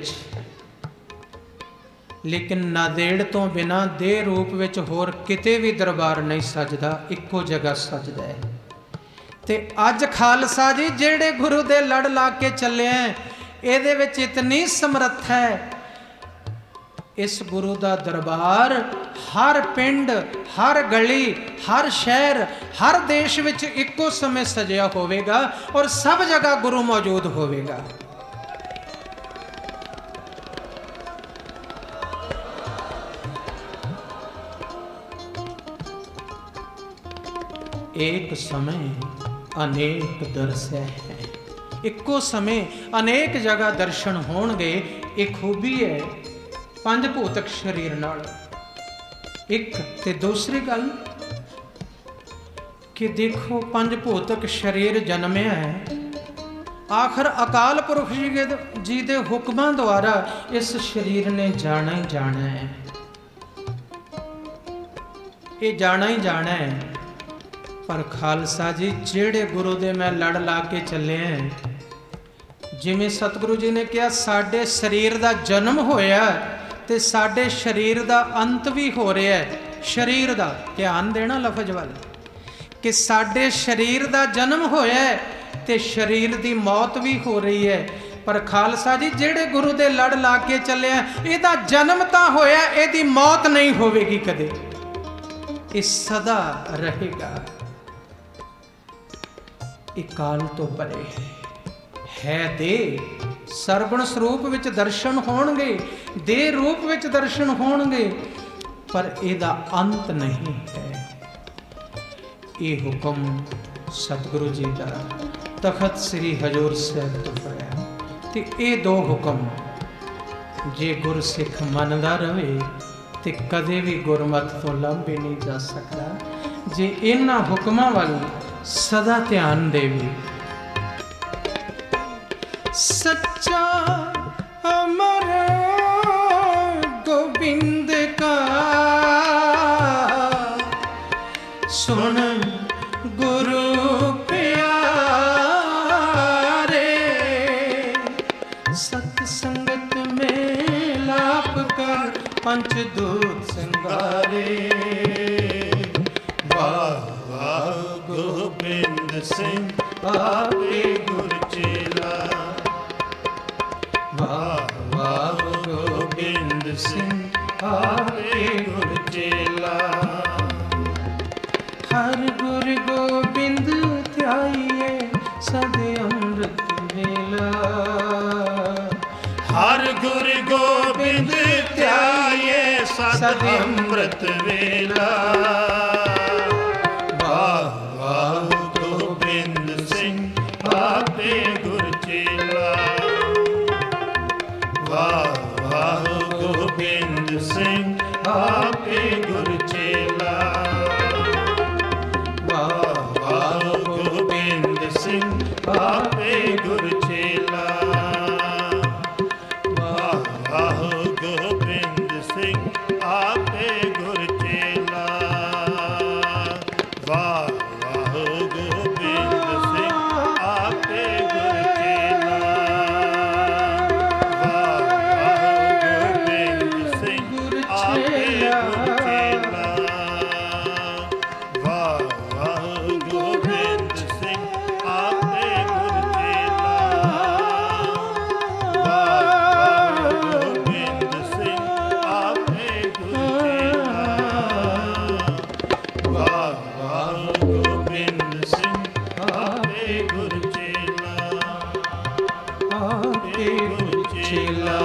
लेकिन नदेड़ तो बिना देह रूप विच होर किते भी दरबार नहीं सजदा, इक्को जगह सजदा है। ते अज खालसा जी जेड़े गुरु दे लड़ ला के चले हैं, ਇਹਦੇ ਵਿੱਚ इतनी समर्थ है। इस गुरु का दरबार हर पिंड, हर गली, हर शहर, हर देश विच इक्को समय सजिया होवेगा और सब जगह गुरु मौजूद होवेगा। एक समय अनेक दर्शय है, इक्को समय अनेक जगह दर्शन होणगे। एक खूबी है पंज भौतिक शरीर नाल। एक ते दूसरी गल कि देखो पंज भौतिक शरीर जन्मिया है, आखिर अकाल पुरख जी दे हुक्मां द्वारा इस शरीर ने जाना ही जाना है, ये जाना ही जाना है। पर खालसा जी जेड़े गुरु दे मैं लड़ ला के चले हैं, जिमें सतगुरु जी ने कहा साडे शरीर का जन्म होया ते साडे शरीर का अंत भी हो रहा है। शरीर का ध्यान देना लफज वाल कि साडे शरीर का जन्म होया ते शरीर की मौत भी हो रही है। पर खालसा जी जेड़े गुरु दे लड़ ला के चले हैं, इहदा जन्म तो होया, इहदी मौत नहीं होवेगी कदे, ये सदा रहेगा। ये काल तो परे है, ਹੈ ਦੇ ਸਰਵਣ ਸਰੂਪ ਵਿੱਚ ਦਰਸ਼ਨ ਹੋਣਗੇ, ਦੇ ਰੂਪ ਵਿੱਚ ਦਰਸ਼ਨ ਹੋਣਗੇ, ਪਰ ਇਹਦਾ ਅੰਤ ਨਹੀਂ ਹੈ। ਇਹ ਹੁਕਮ ਸਤਿਗੁਰੂ ਜੀ ਦਾ ਤਖਤ ਸ੍ਰੀ ਹਜ਼ੂਰ ਸਾਹਿਬ ਤੋਂ ਪੜਿਆ। ਤੇ ਇਹ ਦੋ ਹੁਕਮ ਜੇ ਗੁਰਸਿੱਖ ਮੰਨਦਾ ਰਵੇ ਤੇ ਕਦੇ ਵੀ ਗੁਰਮਤਿ ਤੋਂ ਲਾਂਭੇ ਨਹੀਂ ਜਾ ਸਕਦਾ। ਜੇ ਇਹਨਾਂ ਹੁਕਮਾਂ ਵੱਲ ਸਦਾ ਧਿਆਨ ਦੇਵੇ। ਸੱਚਾ ਅਮਰ ਗੋਬਿੰਦ ਕਾ ਸੁਣ ਗੁਰੂ ਪਿਆਰੇ, ਸਤ ਸੰਗਤ ਮੇਂ ਲਾਪ ਕਰ ਪੰਚ ਦੂਤ ਸੰਗਾਰੇ। ਵਾਹ ਵਾਹ ਗੋਬਿੰਦ ਸਿੰਘ ਆਪੇ ਗੁਰ ਚੇਲਾ, ਵਾਹ ਵਾਹ ਗੋਬਿੰਦ ਸਿੰਘ ਆਪੇ ਗੁਰ ਚੇਲਾ। ਹਰ ਗੁਰ ਗੋਬਿੰਦ ਧਿਆਈਏ ਸਦ ਅੰਮ੍ਰਿਤ ਵੇਲਾ, ਹਰ ਗੁਰ ਗੋਬਿੰਦ ਧਿਆਏ ਸਦ ਅੰਮ੍ਰਿਤ ਵੇਲਾ। ਵਾਹ ਵਾਹ ਗੋਬਿੰਦ ਸਿੰਘ ਆਪੇ ਗੁਰ ਚੇਲਾ, ਵਾਹ ਵਾਹ ਗੋਬਿੰਦ ਸਿੰਘ ਆਪੇ ਗੁਰ ਚੇਲਾ। ਵਾਹ ਵਾਹ ਗੋਬਿੰਦ ਸਿੰਘ ਆਪੇ ਗੁਰ ਚੇਲਾ, ਵਾਹ ਵਾਹ ਗੋਬਿੰਦ ਸਿੰਘ ਆਪੇ ਗੁਰ ਚੇਲਾ। ਵਾਹ ਵਾਹ ਗੋਬਿੰਦ ਸਿੰਘ ਆਪੇ ਗੁਰ ਚੇਲਾ, ਵਾਹ ਵਾਹ ਗੋਬਿੰਦ ਸਿੰਘ ਆਪੇ ਗੁਰ ਚੇਲਾ। ਵਾਹ ਵਾਹ ਗੋਬਿੰਦ ਸਿੰਘ ਆਪੇ ਗੁਰ ਚੇਲਾ, ਵਾਹ ਵਾਹ ਗੋਬਿੰਦ ਸਿੰਘ ਆਪੇ ਗੁਰ ਚੇਲਾ। ਵਾਹ ਵਾਹ ਗੋਬਿੰਦ ਸਿੰਘ ਆਪੇ ਗੁਰ ਚੇਲਾ, ਆਪੇ ਗੁਰ ਚੇਲਾ,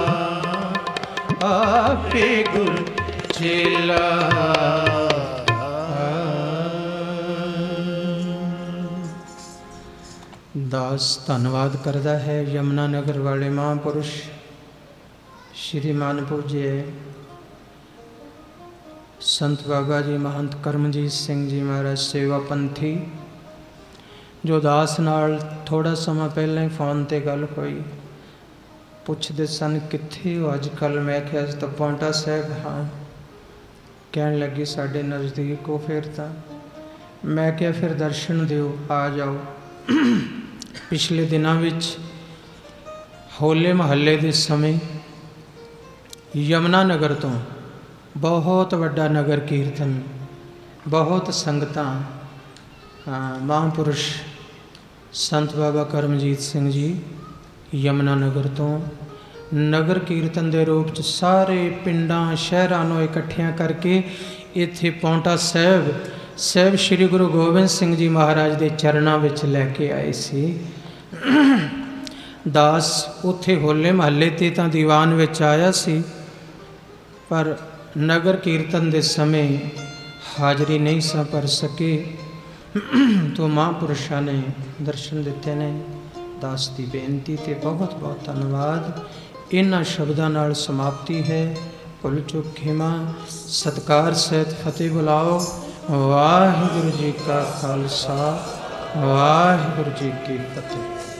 ਆਪੇ ਗੁਰ ਚੇਲਾ। ਦਾਸ ਧੰਨਵਾਦ ਕਰਦਾ ਹੈ ਯਮੁਨਾ ਨਗਰ ਵਾਲੇ ਮਹਾਂਪੁਰਸ਼ ਸ਼੍ਰੀਮਾਨ ਪੂਜਯ ਸੰਤ ਬਾਬਾ ਜੀ ਮਹੰਤ ਕਰਮਜੀਤ ਸਿੰਘ ਜੀ ਮਹਾਰਾਜ ਸੇਵਾ ਪੰਥੀ, ਜੋ ਦਾਸ ਨਾਲ ਥੋੜ੍ਹਾ ਸਮਾਂ ਪਹਿਲਾਂ ਹੀ ਫੋਨ 'ਤੇ ਗੱਲ ਹੋਈ। ਪੁੱਛਦੇ ਸਨ ਕਿੱਥੇ ਹੋ ਅੱਜ ਕੱਲ੍ਹ। ਮੈਂ ਕਿਹਾ ਅੱਜ ਤਾਂ ਪੌਂਟਾ ਸਾਹਿਬ ਹਾਂ। ਕਹਿਣ ਲੱਗੇ ਸਾਡੇ ਨਜ਼ਦੀਕ ਹੋ ਫਿਰ ਤਾਂ। ਮੈਂ ਕਿਹਾ ਫਿਰ ਦਰਸ਼ਨ ਦਿਓ, ਆ ਜਾਓ। ਪਿਛਲੇ ਦਿਨਾਂ ਵਿੱਚ ਹੋਲੇ ਮਹੱਲੇ ਦੇ ਸਮੇਂ ਯਮੁਨਾ ਨਗਰ ਤੋਂ ਬਹੁਤ ਵੱਡਾ ਨਗਰ ਕੀਰਤਨ, ਬਹੁਤ ਸੰਗਤਾਂ, ਮਹਾਂਪੁਰਸ਼ ਸੰਤ ਬਾਬਾ ਕਰਮਜੀਤ ਸਿੰਘ ਜੀ ਯਮੁਨਾ ਨਗਰ ਤੋਂ ਨਗਰ ਕੀਰਤਨ ਦੇ ਰੂਪ 'ਚ ਸਾਰੇ ਪਿੰਡਾਂ ਸ਼ਹਿਰਾਂ ਨੂੰ ਇਕੱਠਿਆਂ ਕਰਕੇ ਇੱਥੇ ਪੌਂਟਾ ਸਾਹਿਬ ਸਾਹਿਬ ਸ੍ਰੀ ਗੁਰੂ ਗੋਬਿੰਦ ਸਿੰਘ ਜੀ ਮਹਾਰਾਜ ਦੇ ਚਰਨਾਂ ਵਿੱਚ ਲੈ ਕੇ ਆਏ ਸੀ। ਦਾਸ ਉੱਥੇ ਹੋਲੇ ਮਹੱਲੇ 'ਤੇ ਤਾਂ ਦੀਵਾਨ ਵਿੱਚ ਆਇਆ ਸੀ, ਪਰ ਨਗਰ ਕੀਰਤਨ ਦੇ ਸਮੇਂ ਹਾਜ਼ਰੀ ਨਹੀਂ ਸਾਂ ਭਰ ਸਕੇ। ਤੋਂ ਮਹਾਂਪੁਰਸ਼ਾਂ ਨੇ ਦਰਸ਼ਨ ਦਿੱਤੇ ਨੇ। ਦਾਸ ਦੀ ਬੇਨਤੀ ਤੇ ਬਹੁਤ ਬਹੁਤ ਧੰਨਵਾਦ। ਇਹਨਾਂ ਸ਼ਬਦਾਂ ਨਾਲ ਸਮਾਪਤੀ ਹੈ। ਭੁੱਲ ਚੁੱਕ ਖਿਮਾ, ਸਤਿਕਾਰ ਸਹਿਤ ਫਤਿਹ ਬੁਲਾਓ। ਵਾਹਿਗੁਰੂ ਜੀ ਕਾ ਖਾਲਸਾ, ਵਾਹਿਗੁਰੂ ਜੀ ਕੀ ਫਤਿਹ।